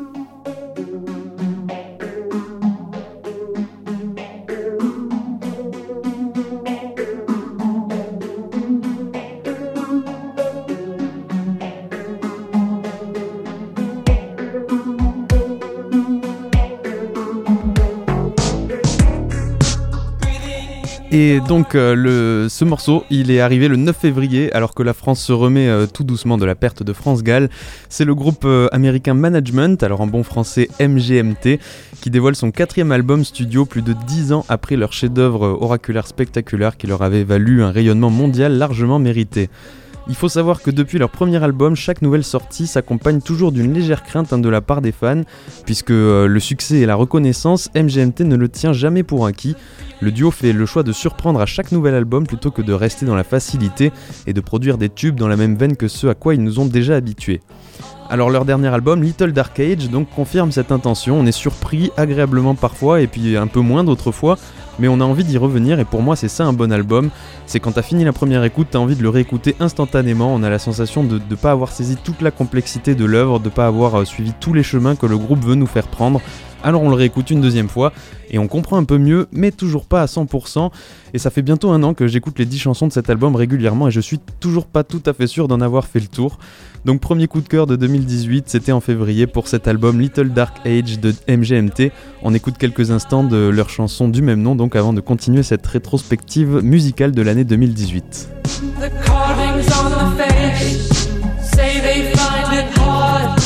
S4: Et donc euh, le, ce morceau, il est arrivé le neuf février alors que la France se remet euh, tout doucement de la perte de France Gall. C'est le groupe euh, américain Management, alors en bon français M G M T, qui dévoile son quatrième album studio plus de dix ans après leur chef-d'œuvre euh, oraculaire spectaculaire qui leur avait valu un rayonnement mondial largement mérité. Il faut savoir que depuis leur premier album, chaque nouvelle sortie s'accompagne toujours d'une légère crainte hein, de la part des fans, puisque euh, le succès et la reconnaissance, M G M T ne le tient jamais pour acquis. Le duo fait le choix de surprendre à chaque nouvel album plutôt que de rester dans la facilité et de produire des tubes dans la même veine que ceux à quoi ils nous ont déjà habitués. Alors leur dernier album, Little Dark Age, donc confirme cette intention. On est surpris agréablement parfois et puis un peu moins d'autres fois, mais on a envie d'y revenir et pour moi c'est ça un bon album. C'est quand t'as fini la première écoute, t'as envie de le réécouter instantanément. On a la sensation de ne pas avoir saisi toute la complexité de l'œuvre, de pas avoir euh, suivi tous les chemins que le groupe veut nous faire prendre. Alors on le réécoute une deuxième fois et on comprend un peu mieux, mais toujours pas à cent pour cent. Et ça fait bientôt un an que j'écoute les dix chansons de cet album régulièrement et je suis toujours pas tout à fait sûr d'en avoir fait le tour. Donc premier coup de cœur de deux mille dix-huit, c'était en février pour cet album Little Dark Age de M G M T. On écoute quelques instants de leur chanson du même nom donc avant de continuer cette rétrospective musicale de l'année deux mille dix-huit.
S16: The carvings on the face say they find it hard.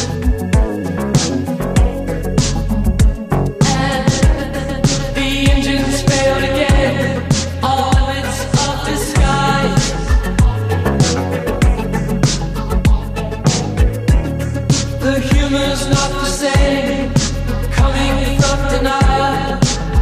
S16: Not the same, coming from denial.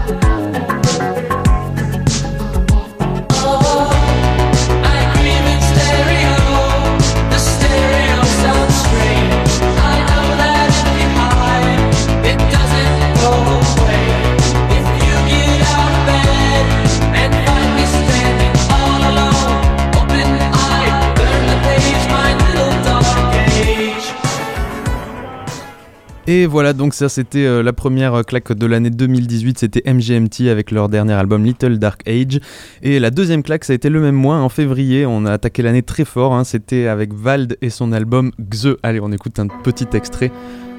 S16: Oh, I grieve in stereo. The stereo sounds strange. I know that if you hide, it doesn't go away. If you get out of bed and find me standing all alone, open eye, turn the page, my little dark age.
S4: Et voilà, donc ça c'était euh, la première claque de l'année deux mille dix-huit, c'était M G M T avec leur dernier album Little Dark Age. Et la deuxième claque, ça a été le même mois, en février, on a attaqué l'année très fort, hein, c'était avec Vald et son album Xe. Allez, on écoute un petit extrait.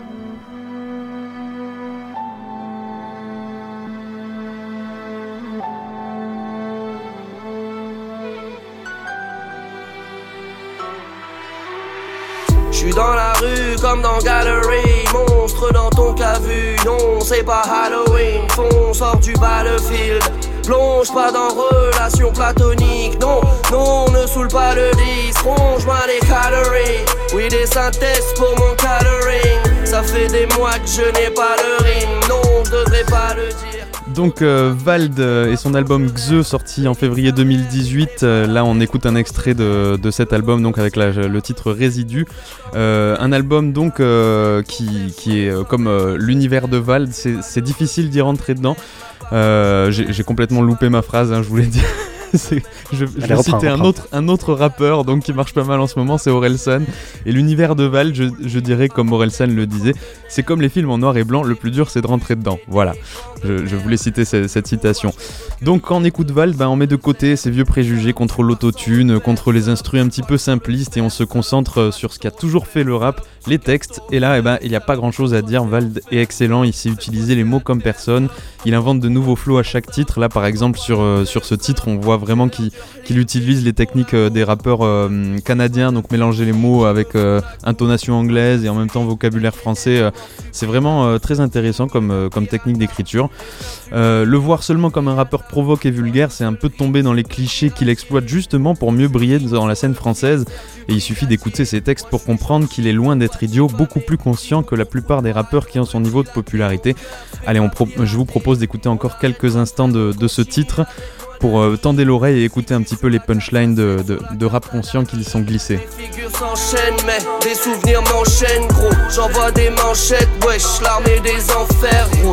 S18: J'suis dans la rue comme dans Gallery, monstre dans ton cas-vu, non c'est pas Halloween, fonce sort du battlefield, plonge pas dans relation platonique, non, non ne saoule pas le disque, ronge-moi les calories, oui des synthèses pour mon coloring, Ça fait des mois que je n'ai pas le rime, non, je devrais pas le dire.
S4: Donc euh, Vald et son album Xe sorti en février deux mille dix-huit, euh, là on écoute un extrait de, de cet album donc avec la, le titre Résidu, euh, un album donc euh, qui, qui est euh, comme euh, l'univers de Vald, c'est, c'est difficile d'y rentrer dedans, euh, j'ai, j'ai complètement loupé ma phrase, hein, je voulais dire. C'est, je je vais citer un autre, un autre rappeur donc, qui marche pas mal en ce moment, c'est Orelsan. Et l'univers de Vald, je, je dirais comme Orelsan le disait, c'est comme les films en noir et blanc, le plus dur c'est de rentrer dedans. Voilà, je, je voulais citer cette, cette citation. Donc quand on écoute Vald, ben, on met de côté ces vieux préjugés contre l'autotune, contre les instrus un petit peu simplistes et on se concentre sur ce qui a toujours fait le rap, les textes. Et là, eh ben, il n'y a pas grand chose à dire, Vald est excellent, il sait utiliser les mots comme personne, il invente de nouveaux flows à chaque titre. Là par exemple sur, euh, sur ce titre, on voit vraiment qu'il, qu'il utilise les techniques euh, des rappeurs euh, canadiens, donc mélanger les mots avec euh, intonation anglaise et en même temps vocabulaire français, euh, c'est vraiment euh, très intéressant comme, euh, comme technique d'écriture. Euh, le voir seulement comme un rappeur provoque et vulgaire, c'est un peu tomber dans les clichés qu'il exploite justement pour mieux briller dans la scène française, et il suffit d'écouter ses textes pour comprendre qu'il est loin d'être idiot, beaucoup plus conscient que la plupart des rappeurs qui ont son niveau de popularité. Allez, on pro- je vous propose d'écouter encore quelques instants de, de ce titre pour euh, tendre l'oreille et écouter un petit peu les punchlines de, de, de rap conscient qui y sont glissés.
S18: Les figures s'enchaînent mais des souvenirs m'enchaînent gros. J'envoie des manchettes, wesh, l'armée des enfers gros.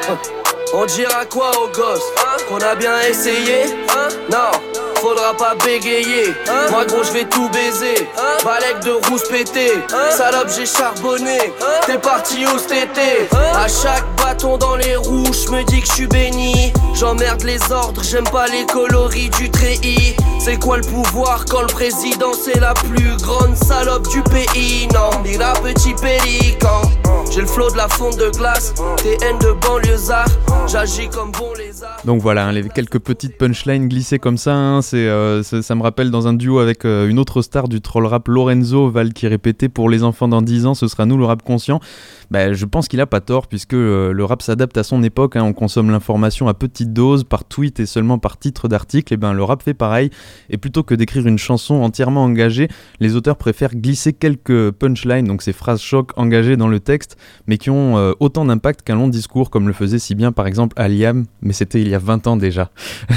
S18: On dira quoi aux gosses, hein? Qu'on a bien essayé, hein? Non, faudra pas bégayer, hein? Moi gros je vais tout baiser, hein? Balèque de rouge pété, hein? Salope j'ai charbonné, hein? T'es parti où cet été, hein? À chaque bâton dans les roues, j'me dis que j'suis béni. J'emmerde les ordres, j'aime pas les coloris du treillis. C'est quoi le pouvoir quand le président c'est la plus grande salope du pays? Non, ni la petit pélican. J'ai le flot de la fonte de glace, T N de banlieusard, j'agis comme bon lézard.
S4: Donc voilà, hein, les quelques petites punchlines glissées comme ça, hein, c'est, euh, c'est, ça me rappelle dans un duo avec euh, une autre star du troll rap, Lorenzo, Val qui répétait pour les enfants dans dix ans, ce sera nous le rap conscient. Bah, je pense qu'il a pas tort puisque euh, le rap s'adapte à son époque, hein, on consomme l'information à petite dose, par tweet et seulement par titre d'article, et ben le rap fait pareil, et plutôt que d'écrire une chanson entièrement engagée, les auteurs préfèrent glisser quelques punchlines, donc ces phrases choc engagées dans le texte, mais qui ont euh, autant d'impact qu'un long discours, comme le faisait si bien par exemple Aliam, mais c'était il y a vingt ans déjà.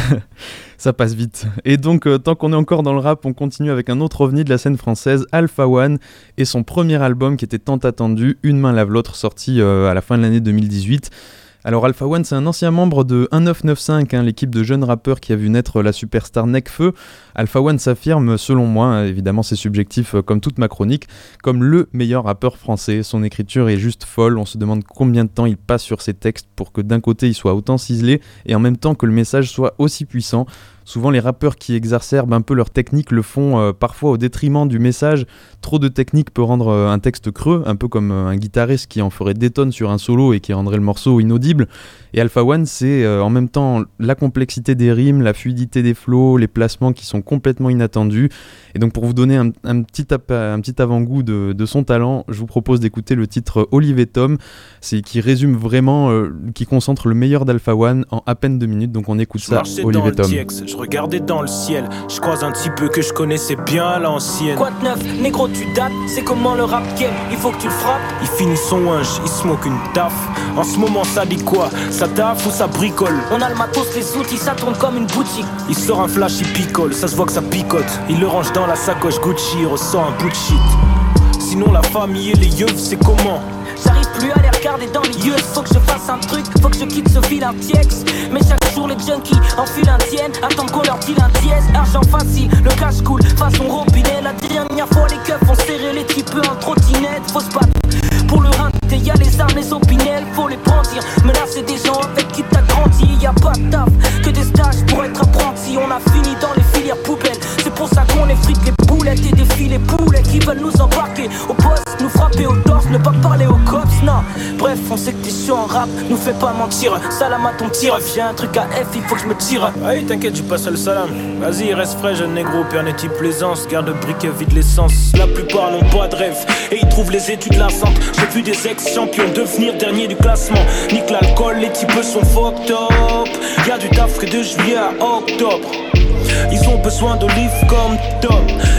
S4: Ça passe vite. Et donc, euh, tant qu'on est encore dans le rap, on continue avec un autre ovni de la scène française, Alpha One, et son premier album qui était tant attendu, Une main lave l'autre, sorti euh, à la fin de l'année deux mille dix-huit. Alors Alpha One, c'est un ancien membre de dix-neuf cent quatre-vingt-quinze, hein, l'équipe de jeunes rappeurs qui a vu naître la superstar Nekfeu. Alpha One s'affirme, selon moi, hein, évidemment c'est subjectif euh, comme toute ma chronique, comme le meilleur rappeur français. Son écriture est juste folle, on se demande combien de temps il passe sur ses textes pour que d'un côté il soit autant ciselé et en même temps que le message soit aussi puissant. Souvent les rappeurs qui exacerbent un peu leur technique le font euh, parfois au détriment du message. Trop de technique peut rendre euh, un texte creux, un peu comme euh, un guitariste qui en ferait des tonnes sur un solo et qui rendrait le morceau inaudible. Et Alpha One, c'est euh, en même temps la complexité des rimes, la fluidité des flows, les placements qui sont complètement inattendus. Et donc pour vous donner un, un, petit, ap- un petit avant-goût de, de son talent, je vous propose d'écouter le titre Olive et Tom, c'est, qui résume vraiment, euh, qui concentre le meilleur d'Alpha One en à peine deux minutes. Donc on écoute ça, Olive et Tom.
S19: Je regardais dans le ciel, je croise un petit peu que je connaissais bien à l'ancienne.
S20: Quoi de neuf, négro tu dates, c'est comment le rap game, il faut que tu le frappes.
S19: Il finit son linge, il smoke une taf. En ce moment ça dit quoi? Ça taffe ou ça bricole?
S20: On a le matos, les outils, ça tourne comme une boutique.
S19: Il sort un flash, il picole, ça se voit que ça picote. Il le range dans la sacoche Gucci, il ressort un bout de shit. Sinon la famille et les yeux, c'est comment?
S20: J'arrive plus à les regarder dans les yeux. Faut que je fasse un truc, faut que je quitte ce vilain tiex. Mais chaque jour les junkies enfilent un tienne, attendent qu'on leur dise un dièse. Argent facile, le cash cool, façon robinet. La dernière fois les keufs ont serré les types en trottinette. Faut se battre pour le rein, y'a les armes, les opinels, faut les brandir. Mais là c'est des gens avec qui t'as grandi. Y'a pas de taf, que des stages pour être apprenti. On a fini dans les filières poubelles. C'est pour ça qu'on effrite les boulettes et défile les poulets qui veulent nous embarquer au poste, nous frapper au torse, ne pas parler aux cops, non. Bref, on sait que t'es chaud en rap, nous fais pas mentir. Salam à ton tir, j'ai un truc à F, il faut que je me tire.
S19: Allez, t'inquiète, je passe le salam. Vas-y, reste frais, jeune négro, pernétis plaisance. Garde briquet, vide l'essence. La plupart n'ont pas de rêve et ils trouvent les études lassantes. J'ai vu des ex-champions devenir dernier du classement. Nique l'alcool, les types sont fucked up. Y'a du taf que de juillet à octobre. Ils ont besoin d'olives comme Tom.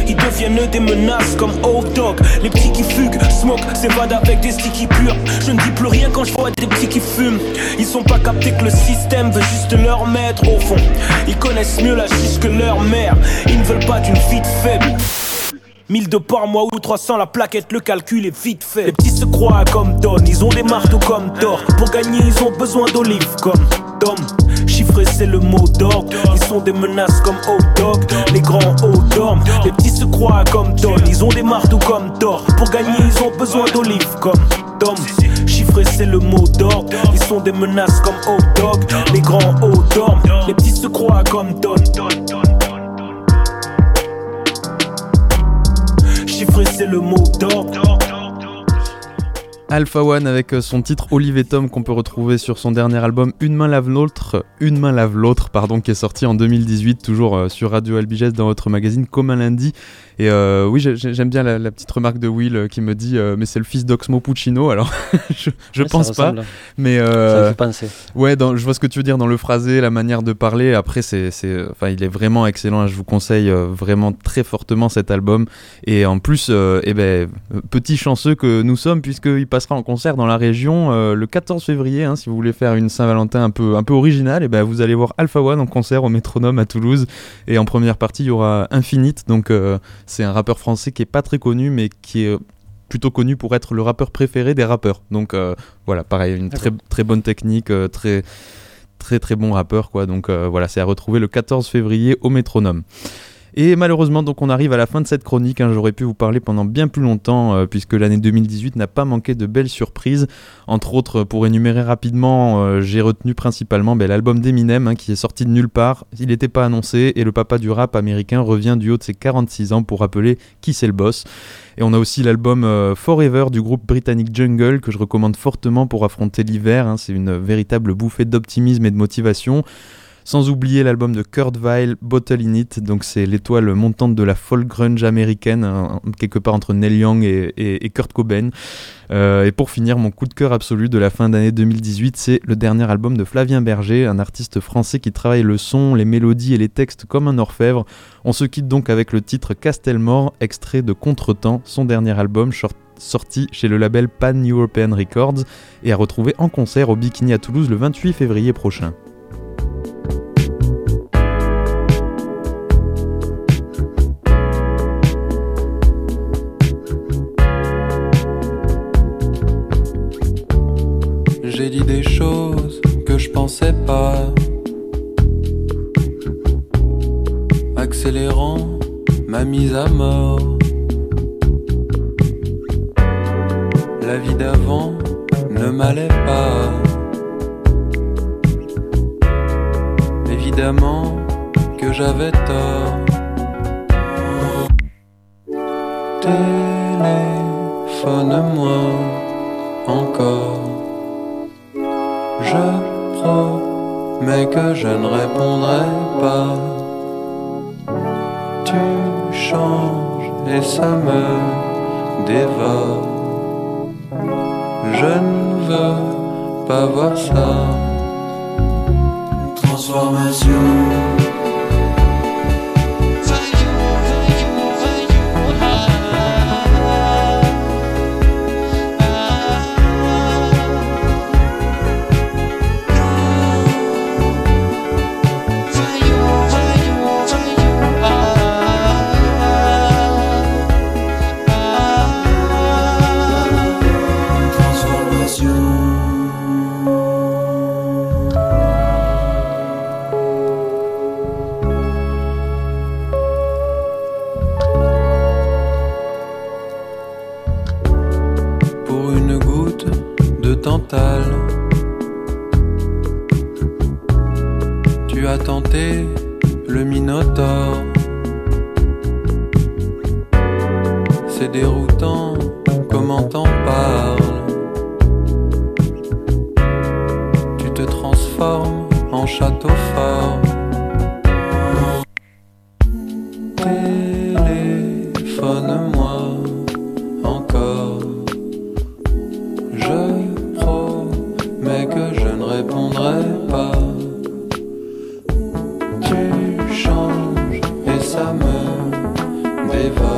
S19: ils deviennent des menaces comme Old Dog. Les petits qui fuguent, smoke, s'évadent avec des sticks purs. Je ne dis plus rien quand je vois des petits qui fument. Ils sont pas captés que le système veut juste leur mettre au fond. Ils connaissent mieux la chiche que leur mère. Ils ne veulent pas d'une fille faible. mille de par mois ou trois cents, la plaquette, le calcul est vite fait. Les petits se croient comme Don, ils ont des marteaux comme Thor. Pour gagner, ils ont besoin d'olives comme Dom. Chiffré, c'est le mot d'ordre. Ils sont des menaces comme Hot Dog. Les grands hauts dorment. Les petits se croient comme Don, ils ont des marteaux comme Thor. Pour gagner, ils ont besoin d'olives comme Dom. Chiffré, c'est le mot d'ordre. Ils sont des menaces comme Hot Dog. Les grands hauts dorment. Les petits se croient comme Don. Chiffré, c'est le mot d'ordre.
S4: Alpha One avec son titre Olive et Tom qu'on peut retrouver sur son dernier album Une main lave l'autre, Une main lave l'autre pardon, qui est sorti en deux mille dix-huit, toujours sur Radio Albiges dans votre magazine Comme un lundi. Et euh, oui, j'aime bien la, la petite remarque de Will qui me dit euh, mais c'est le fils d'Oxmo Puccino. Alors je, je ouais, pense pas, mais euh,
S1: ça me fait penser.
S4: Ouais, dans, je vois ce que tu veux dire dans le phrasé, la manière de parler. Après, c'est, c'est, enfin, il est vraiment excellent. Je vous conseille euh, vraiment très fortement cet album. Et en plus, euh, eh ben, petit chanceux que nous sommes puisqu'il passera en concert dans la région euh, le quatorze février. Hein, si vous voulez faire une Saint-Valentin un peu, un peu originale, eh ben, vous allez voir Alpha One en concert au Métronome à Toulouse. Et en première partie, il y aura Infinite. Donc euh, c'est un rappeur français qui est pas très connu, mais qui est plutôt connu pour être le rappeur préféré des rappeurs. Donc euh, voilà, pareil, une très, très bonne technique, euh, très, très très bon rappeur, quoi. Donc euh, voilà, c'est à retrouver le quatorze février au Métronome. Et malheureusement, donc on arrive à la fin de cette chronique. Hein, j'aurais pu vous parler pendant bien plus longtemps, euh, puisque l'année deux mille dix-huit n'a pas manqué de belles surprises. Entre autres, pour énumérer rapidement, euh, j'ai retenu principalement ben, l'album d'Eminem, hein, qui est sorti de nulle part. Il n'était pas annoncé, et le papa du rap américain revient du haut de ses quarante-six ans pour rappeler qui c'est le boss. Et on a aussi l'album euh, Forever du groupe britannique Jungle, que je recommande fortement pour affronter l'hiver. Hein, c'est une véritable bouffée d'optimisme et de motivation. Sans oublier l'album de Kurt Vile, Bottle in It, donc c'est l'étoile montante de la folk grunge américaine, hein, quelque part entre Neil Young et, et, et Kurt Cobain. Euh, et pour finir, mon coup de cœur absolu de la fin d'année deux mille dix-huit, c'est le dernier album de Flavien Berger, un artiste français qui travaille le son, les mélodies et les textes comme un orfèvre. On se quitte donc avec le titre Castelmore, extrait de Contretemps, son dernier album short sorti chez le label Pan European Records et à retrouver en concert au Bikini à Toulouse le vingt-huit février prochain.
S21: J'ai dit des choses que je pensais pas, accélérant ma mise à mort. La vie d'avant ne m'allait pas. Évidemment que j'avais tort. Téléphone-moi encore. Je promets que je ne répondrai pas. Tu changes et ça me dévore. Je ne veux pas voir ça. Transformation. Tu as tenté le Minotaure. C'est déroutant, comment t'en parles. Tu te transformes en château fort. Téléphone-moi encore. Je promets que je ne répondrai pas. Tu changes et ça me dévore.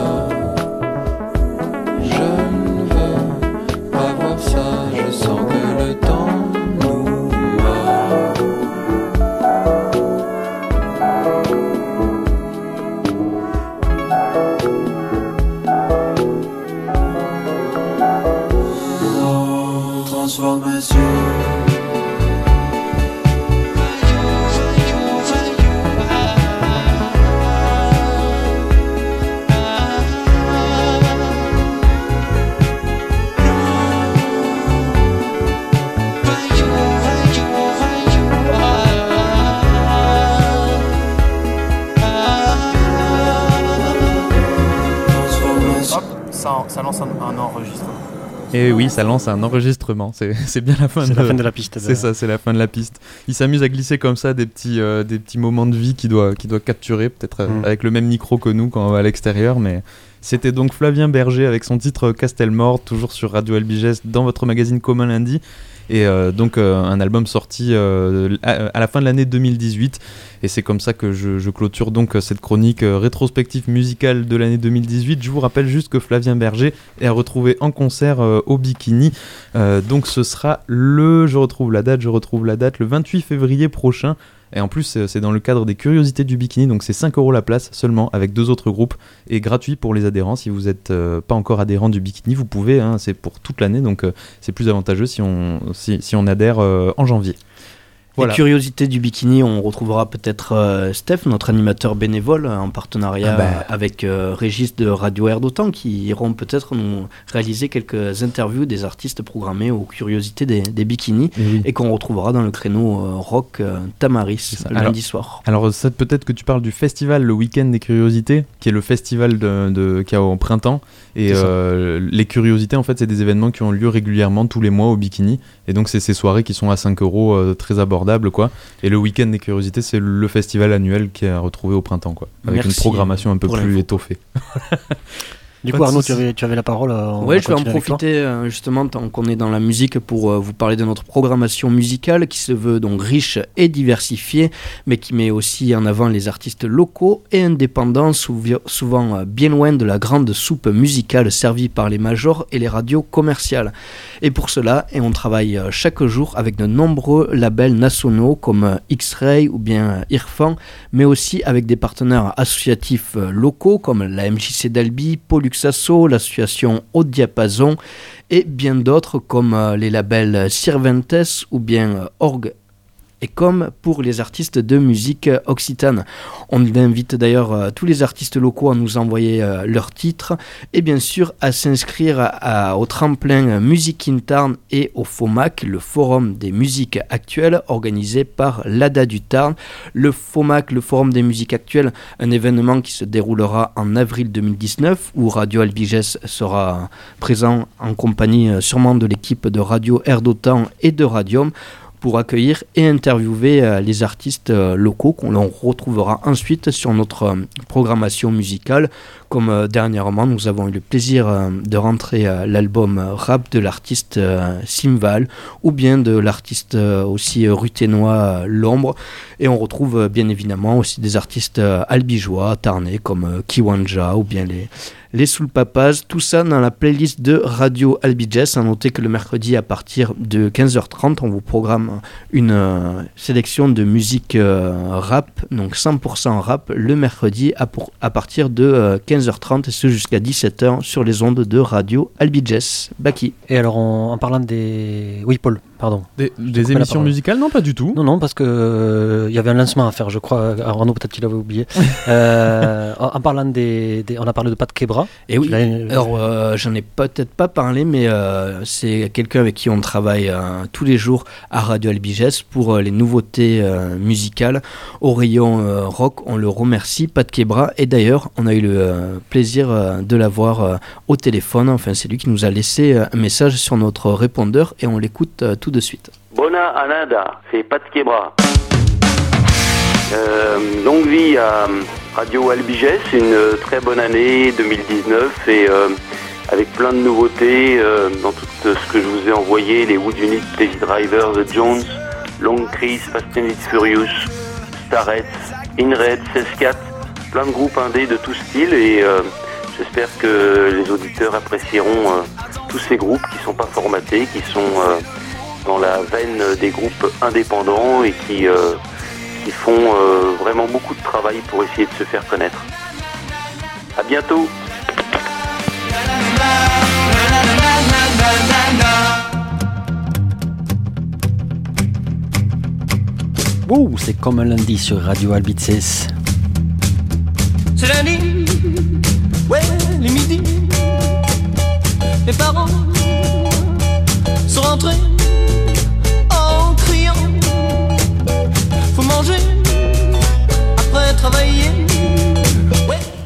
S2: lance un, un enregistrement.
S4: Et oui, ça lance un enregistrement. C'est, c'est bien la fin,
S1: c'est
S4: de,
S1: la fin de la piste.
S4: C'est ça, c'est la fin de la piste. Il s'amuse à glisser comme ça des petits, euh, des petits moments de vie qu'il doit, qu'il doit capturer, peut-être mm. avec le même micro que nous quand on va à l'extérieur. Mais c'était donc Flavien Berger avec son titre Castelmort, toujours sur Radio Albiges dans votre magazine Commun Lundi. Et euh, donc euh, un album sorti euh, à, à la fin de l'année deux mille dix-huit, et c'est comme ça que je, je clôture donc cette chronique euh, rétrospective musicale de l'année deux mille dix-huit. Je vous rappelle juste que Flavien Berger est à retrouver en concert euh, au Bikini, euh, donc ce sera le, je retrouve la date, je retrouve la date, le vingt-huit février prochain. Et en plus, c'est dans le cadre des curiosités du Bikini, donc c'est cinq euros la place seulement, avec deux autres groupes, et gratuit pour les adhérents. Si vous n'êtes euh, pas encore adhérent du Bikini, vous pouvez, hein, c'est pour toute l'année, donc euh, c'est plus avantageux si on, si, si on adhère euh, en janvier.
S3: Voilà. Les curiosités du Bikini, on retrouvera peut-être euh, Steph, notre animateur bénévole, en partenariat ah bah. avec euh, Régis de Radio Air d'Otan, qui iront peut-être nous réaliser quelques interviews des artistes programmés aux curiosités des, des Bikinis, oui. et qu'on retrouvera dans le créneau euh, rock euh, Tamaris lundi
S4: alors,
S3: soir.
S4: Alors ça, peut-être que tu parles du festival le week-end des curiosités, qui est le festival de, de, qu'il y a au printemps, et euh, les curiosités en fait c'est des événements qui ont lieu régulièrement tous les mois au Bikini, et donc c'est ces soirées qui sont à cinq euros, euh, très abordables quoi. Et le week-end des curiosités c'est le festival annuel qui est à retrouver au printemps quoi, avec Merci une programmation un peu plus étoffée.
S1: Du coup, Arnaud, tu avais, tu avais la parole.
S3: Oui, je vais en profiter euh, justement tant qu'on est dans la musique pour euh, vous parler de notre programmation musicale qui se veut donc riche et diversifiée, mais qui met aussi en avant les artistes locaux et indépendants, souvi- souvent euh, bien loin de la grande soupe musicale servie par les majors et les radios commerciales. Et pour cela, et on travaille euh, chaque jour avec de nombreux labels nationaux comme euh, X-Ray ou bien euh, Irfan, mais aussi avec des partenaires associatifs euh, locaux comme la M J C d'Albi, Pollux Asso, l'association Haut Diapason et bien d'autres comme euh, les labels Cervantes ou bien euh, Orgue, et comme pour les artistes de musique occitane. On invite d'ailleurs euh, tous les artistes locaux à nous envoyer euh, leurs titres et bien sûr à s'inscrire à, à, au tremplin Musique in Tarn et au FOMAC, le Forum des musiques actuelles organisé par l'A D A du Tarn. Le FOMAC, le Forum des musiques actuelles, un événement qui se déroulera en avril deux mille dix-neuf où Radio Albiges sera présent en compagnie euh, sûrement de l'équipe de Radio Air d'Otan et de Radium, pour accueillir et interviewer euh, les artistes euh, locaux qu'on l'on retrouvera ensuite sur notre euh, programmation musicale. Comme euh, dernièrement, nous avons eu le plaisir euh, de rentrer euh, l'album euh, rap de l'artiste euh, Simval ou bien de l'artiste euh, aussi euh, ruthénois euh, L'Ombre. Et on retrouve euh, bien évidemment aussi des artistes euh, albigeois, tarnais comme euh, Kiwanja ou bien les... Les Soul Papas, tout ça dans la playlist de Radio Albiges. À noter que le mercredi à partir de quinze heures trente, on vous programme une euh, sélection de musique euh, rap, donc cent pour cent rap, le mercredi à, pour, à partir de euh, quinze heures trente et ce jusqu'à dix-sept heures sur les ondes de Radio Albiges. Baki.
S1: Et alors en, en parlant des... Oui Paul, pardon.
S4: Des, des émissions musicales? Non, pas du tout.
S1: Non, non, parce qu'il euh, y avait un lancement à faire, je crois. Arnaud, peut-être qu'il avait oublié. euh, en, en parlant des, des... On a parlé de Pat Quebra.
S3: Et oui, alors euh, j'en ai peut-être pas parlé, mais euh, c'est quelqu'un avec qui on travaille euh, tous les jours à Radio Albiges pour euh, les nouveautés euh, musicales au rayon euh, rock. On le remercie, Pat Quebra, et d'ailleurs on a eu le euh, plaisir euh, de l'avoir euh, au téléphone. Enfin, c'est lui qui nous a laissé euh, un message sur notre répondeur et on l'écoute euh, tout de suite.
S22: Bona Anada, c'est Pat Quebra. Euh, longue vie à Radio Albiges, une très bonne année deux mille dix-neuf et euh, avec plein de nouveautés euh, dans tout ce que je vous ai envoyé, les Wood Unit, Daisy Driver, The Jones, Long Chris, Fast and Furious, Starrett, Inred, Sescat, plein de groupes indés de tout style et euh, j'espère que les auditeurs apprécieront euh, tous ces groupes qui ne sont pas formatés, qui sont euh, dans la veine des groupes indépendants et qui... Euh, qui font euh, vraiment beaucoup de travail pour essayer de se faire connaître. À bientôt.
S1: Wow, c'est comme un lundi sur Radio Albiges.
S16: C'est lundi, ouais, les midi. Mes parents sont rentrés en criant. Faut manger après travailler. Ouais.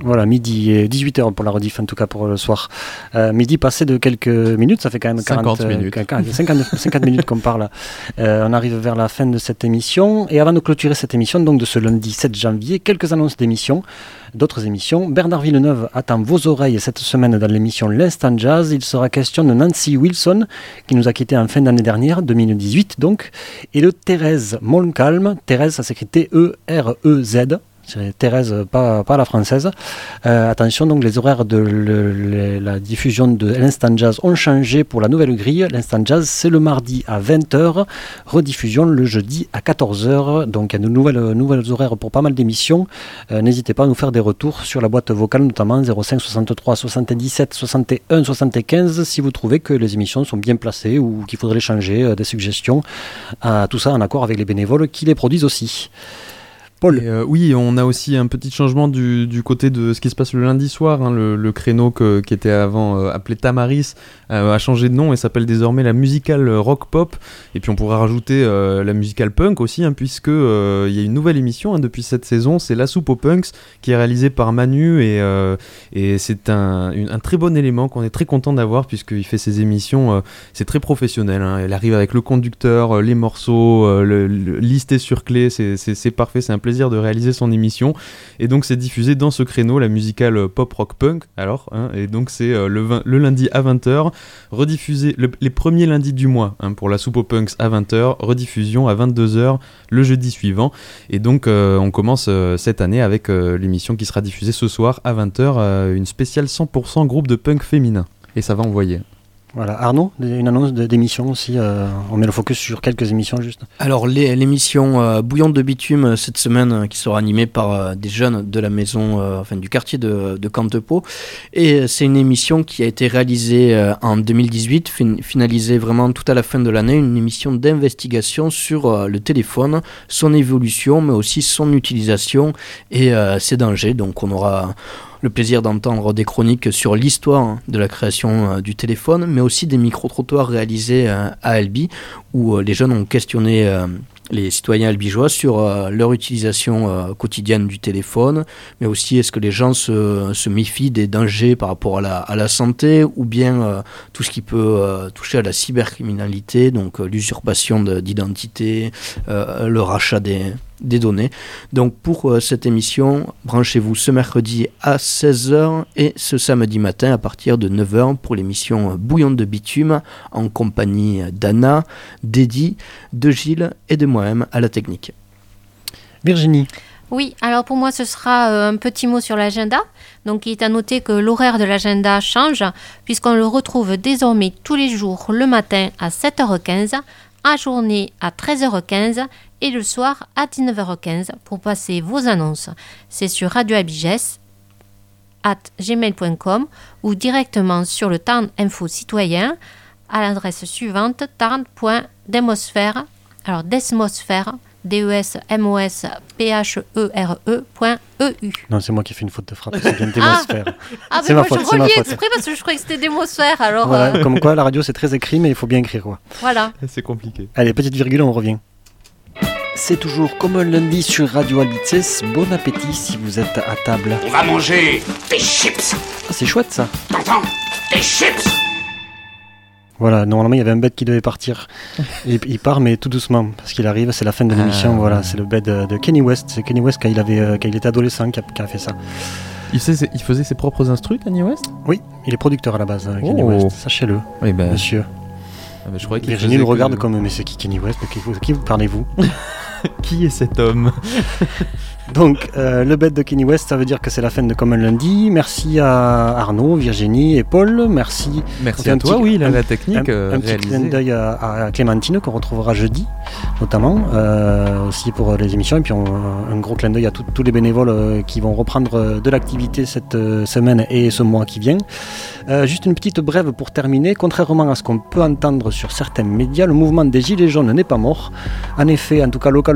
S1: Voilà, midi et dix-huit heures pour la rediff, en tout cas pour le soir. Euh, midi passé de quelques minutes, ça fait quand même quarante,
S4: cinquante minutes.
S1: Euh, cinquante, cinquante minutes qu'on parle. Euh, on arrive vers la fin de cette émission. Et avant de clôturer cette émission, donc de ce lundi sept janvier, quelques annonces d'émissions, d'autres émissions. Bernard Villeneuve attend vos oreilles cette semaine dans l'émission L'Instant Jazz. Il sera question de Nancy Wilson, qui nous a quittés en fin d'année dernière, deux mille dix-huit donc, et de Thérèse Montcalm. Thérèse, ça s'écrit T E R E Z. C'est Thérèse, pas, pas la française. Euh, attention, donc les horaires de le, le, la diffusion de l'Instant Jazz ont changé pour la nouvelle grille. L'Instant Jazz, c'est le mardi à vingt heures, rediffusion le jeudi à quatorze heures. Donc il y a de nouvelles, nouvelles horaires pour pas mal d'émissions. Euh, n'hésitez pas à nous faire des retours sur la boîte vocale, notamment zéro cinq soixante-trois soixante-dix-sept soixante et un soixante-quinze, si vous trouvez que les émissions sont bien placées ou qu'il faudrait les changer, euh, des suggestions. Euh, tout ça en accord avec les bénévoles qui les produisent aussi. Paul.
S4: Et euh, oui, on a aussi un petit changement du, du côté de ce qui se passe le lundi soir. Hein, le, le créneau que, qui était avant euh, appelé Tamaris euh, a changé de nom et s'appelle désormais la musicale rock pop. Et puis on pourra rajouter euh, la musicale punk aussi, hein, puisque euh, il y a une nouvelle émission hein, depuis cette saison. C'est La Soupe aux Punks qui est réalisée par Manu et, euh, et c'est un, une, un très bon élément qu'on est très content d'avoir puisqu'il fait ses émissions. Euh, c'est très professionnel. Hein, il arrive avec le conducteur, euh, les morceaux, euh, le, le, listé sur clé. C'est, c'est, c'est parfait. C'est un plaisir de réaliser son émission et donc c'est diffusé dans ce créneau la musicale pop rock punk alors hein, et donc c'est euh, le, vingt, le lundi à vingt heures rediffusé le, les premiers lundis du mois hein, pour la soupe aux punks à vingt heures, rediffusion à vingt-deux heures le jeudi suivant et donc euh, on commence euh, cette année avec euh, l'émission qui sera diffusée ce soir à vingt heures, euh, une spéciale cent pour cent groupe de punk féminin et ça va envoyer.
S1: Voilà, Arnaud, une annonce d'émission aussi, euh, on met le focus sur quelques émissions juste.
S3: Alors les, l'émission euh, Bouillon de bitume euh, cette semaine euh, qui sera animée par euh, des jeunes de la maison, euh, enfin du quartier de, de Cantepot et euh, c'est une émission qui a été réalisée euh, en deux mille dix-huit, fin, finalisée vraiment tout à la fin de l'année, une émission d'investigation sur euh, le téléphone, son évolution mais aussi son utilisation et euh, ses dangers, donc on aura le plaisir d'entendre des chroniques sur l'histoire de la création euh, du téléphone, mais aussi des micro-trottoirs réalisés euh, à Albi, où euh, les jeunes ont questionné euh, les citoyens albigeois sur euh, leur utilisation euh, quotidienne du téléphone, mais aussi est-ce que les gens se, se méfient des dangers par rapport à la, à la santé, ou bien euh, tout ce qui peut euh, toucher à la cybercriminalité, donc euh, l'usurpation de, d'identité, euh, le rachat des... des données. Donc pour euh, cette émission, branchez-vous ce mercredi à seize heures et ce samedi matin à partir de neuf heures pour l'émission Bouillon de bitume en compagnie d'Anna, d'Eddy, de Gilles et de moi-même à la technique.
S1: Virginie.
S5: Oui, alors pour moi ce sera euh, un petit mot sur l'agenda. Donc il est à noter que l'horaire de l'agenda change puisqu'on le retrouve désormais tous les jours le matin à sept heures quinze, à journée à treize heures quinze et le soir à dix-neuf heures quinze pour passer vos annonces. C'est sur radio abigès arobase gmail point com ou directement sur le Tarn Info Citoyen à l'adresse suivante tarn point demosphère, alors desmosphère, D E S M O S P H E R E point E U.
S1: Non, c'est moi qui ai fait une faute de frappe, c'est bien démosphère.
S5: Ah,
S1: c'est
S5: mais
S1: ma
S5: moi
S1: faute,
S5: je
S1: c'est ma
S5: relis
S1: faute.
S5: exprès parce que je croyais que c'était démosphère, alors...
S1: Voilà,
S5: euh...
S1: comme quoi la radio c'est très écrit mais il faut bien écrire quoi.
S5: Voilà.
S4: C'est compliqué.
S1: Allez, petite virgule, on revient. C'est toujours comme un lundi sur Radio Albizès. Bon appétit si vous êtes à table.
S2: On va manger des chips.
S1: Ah, c'est chouette ça.
S2: T'entends? Des chips.
S1: Voilà, normalement il y avait un bed qui devait partir. Et il part mais tout doucement parce qu'il arrive, c'est la fin de l'émission. Ah, voilà, c'est le bed de Kenny West. C'est Kenny West quand il, avait, euh, quand il était adolescent qui a, qui a fait ça.
S4: Il, faisait, il faisait ses propres instrus, Kenny West?
S1: Oui, il est producteur à la base, oh. Kenny West. Sachez-le,
S4: oui, ben...
S1: monsieur.
S4: Ah ben, je croyais qu'il
S1: Virginie nous regarde
S4: que...
S1: comme mais c'est qui Kenny West? Qui, qui vous parlez-vous?
S4: Qui est cet homme?
S1: Donc, euh, le bed de Kenny West, ça veut dire que c'est la fin de Comme un lundi. Merci à Arnaud, Virginie et Paul. Merci.
S4: Merci à toi, petit, oui, la, la technique.
S1: Un,
S4: euh,
S1: un petit clin d'œil à, à Clémentine qu'on retrouvera jeudi, notamment, euh, aussi pour les émissions. Et puis, on, un gros clin d'œil à tous les bénévoles euh, qui vont reprendre de l'activité cette euh, semaine et ce mois qui vient. Euh, juste une petite brève pour terminer. Contrairement à ce qu'on peut entendre sur certains médias, le mouvement des Gilets jaunes n'est pas mort. En effet, en tout cas localement,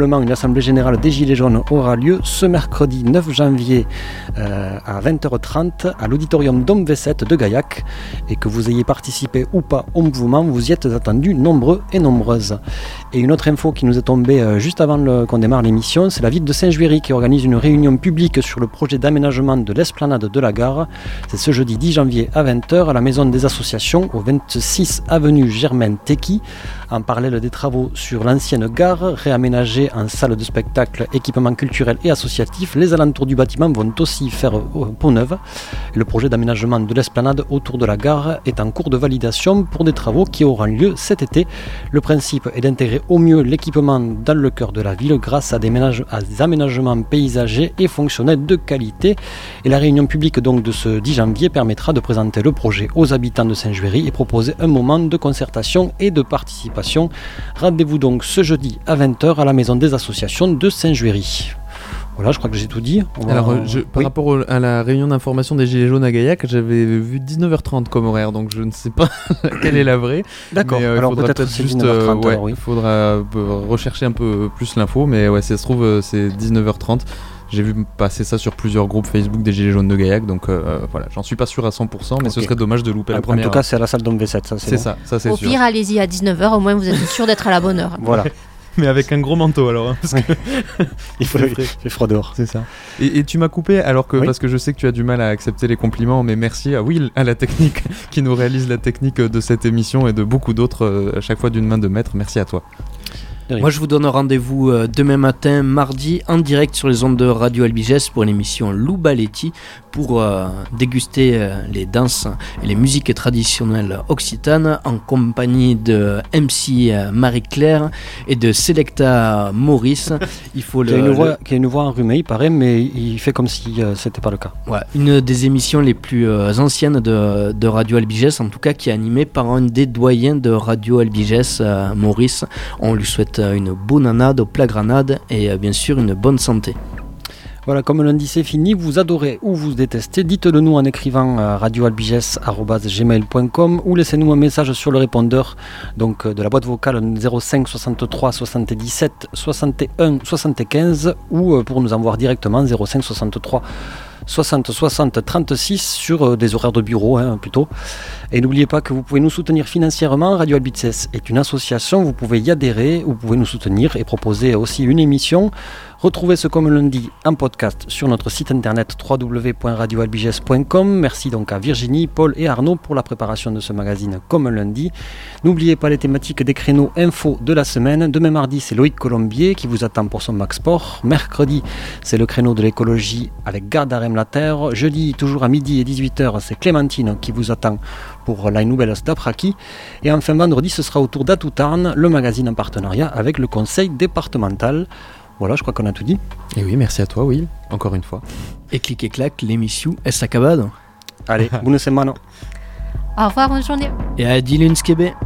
S1: également, une assemblée générale des Gilets jaunes aura lieu ce mercredi neuf janvier euh, à vingt heures trente à l'auditorium Dom V sept de Gaillac. Et que vous ayez participé ou pas au mouvement, vous y êtes attendus nombreux et nombreuses. Et une autre info qui nous est tombée euh, juste avant le, qu'on démarre l'émission, c'est la ville de Saint-Juéry qui organise une réunion publique sur le projet d'aménagement de l'esplanade de la gare. C'est ce jeudi dix janvier à vingt heures à la Maison des Associations au vingt-six avenue Germaine Tecky. En parallèle des travaux sur l'ancienne gare, réaménagée en salle de spectacle, équipement culturel et associatif, les alentours du bâtiment vont aussi faire peau neuve. Le projet d'aménagement de l'esplanade autour de la gare est en cours de validation pour des travaux qui auront lieu cet été. Le principe est d'intégrer au mieux l'équipement dans le cœur de la ville grâce à des, ménages, à des aménagements paysagers et fonctionnels de qualité. Et la réunion publique donc de ce dix janvier permettra de présenter le projet aux habitants de Saint-Juéry et proposer un moment de concertation et de participation. Rendez-vous donc ce jeudi à vingt heures à la Maison des Associations de Saint-Juéry. Voilà, je crois que j'ai tout dit. On
S4: Alors,
S1: va...
S4: je, par
S1: oui.
S4: rapport au, à la réunion d'information des Gilets jaunes à Gaillac, j'avais vu dix-neuf heures trente comme horaire, donc je ne sais pas quelle est la vraie.
S1: D'accord,
S4: mais, euh,
S1: alors
S4: il faudra
S1: peut-être,
S4: peut-être
S1: c'est
S4: juste,
S1: dix-neuf heures trente.
S4: Euh, ouais,
S1: alors, oui.
S4: il faudra euh, rechercher un peu plus l'info, mais ouais, si ça se trouve, euh, c'est dix-neuf heures trente. J'ai vu passer ça sur plusieurs groupes Facebook des Gilets jaunes de Gaillac, donc euh, voilà, j'en suis pas sûr à cent pour cent, mais okay. Ce serait dommage de louper
S1: en,
S4: la première.
S1: En tout cas, c'est à la salle Dom V sept, ça c'est,
S4: c'est
S1: bon.
S4: ça, ça c'est
S5: Au
S4: sûr.
S5: Au pire, allez-y à dix-neuf heures, au moins vous êtes sûr d'être à la bonne heure.
S1: Voilà.
S4: Mais avec un gros manteau alors, hein, parce que
S1: il faut il fait froid dehors.
S4: C'est ça. Et, et tu m'as coupé alors que
S1: oui.
S4: parce que je sais que tu as du mal à accepter les compliments, mais merci à Will, à la technique qui nous réalise la technique de cette émission et de beaucoup d'autres euh, à chaque fois d'une main de maître. Merci à toi.
S3: Moi je vous donne rendez-vous euh, demain matin, mardi, en direct sur les ondes de Radio Albiges pour l'émission Lou Baletti pour euh, déguster euh, les danses et les musiques traditionnelles occitanes en compagnie de M C euh, Marie-Claire et de Selecta Maurice. Il faut le,
S1: qui, a une voix,
S3: le...
S1: qui a une voix enrhumée, il paraît, mais il fait comme si euh, c'était pas le cas.
S3: Ouais, une des émissions les plus euh, anciennes de, de Radio Albiges, en tout cas qui est animée par un des doyens de Radio Albiges, euh, Maurice. On lui souhaite une bonne annade au plat granade et euh, bien sûr une bonne santé.
S1: Voilà, comme lundi c'est fini, vous adorez ou vous détestez, dites-le nous en écrivant à radio albiges arobase gmail point com ou laissez-nous un message sur le répondeur donc de la boîte vocale zéro cinq soixante-trois soixante-dix-sept soixante et un soixante-quinze ou pour nous envoyer directement zéro cinq soixante-trois soixante soixante trente-six sur euh, des horaires de bureau hein, plutôt. Et n'oubliez pas que vous pouvez nous soutenir financièrement. Radio Albiges est une association, vous pouvez y adhérer, vous pouvez nous soutenir et proposer aussi une émission. Retrouvez ce comme lundi en podcast sur notre site internet w w w point radio albiges point com. Merci donc à Virginie, Paul et Arnaud pour la préparation de ce magazine comme lundi. N'oubliez pas les thématiques des créneaux info de la semaine. Demain mardi, c'est Loïc Colombier qui vous attend pour son Max Sport. Mercredi, c'est le créneau de l'écologie avec Garde Arem la Terre. Jeudi, toujours à midi et dix-huit heures, c'est Clémentine qui vous attend pour la nouvelle d'Apraki. Et enfin, vendredi, ce sera au tour d'Atoutarn, le magazine en partenariat avec le conseil départemental. Voilà, je crois qu'on a tout dit.
S4: Et oui, merci à toi, Will, encore une fois.
S3: Et clic et clac, l'émission est acabado.
S1: Allez, bonne semaine.
S5: Au revoir, bonne journée.
S3: Et à Dilunskebe.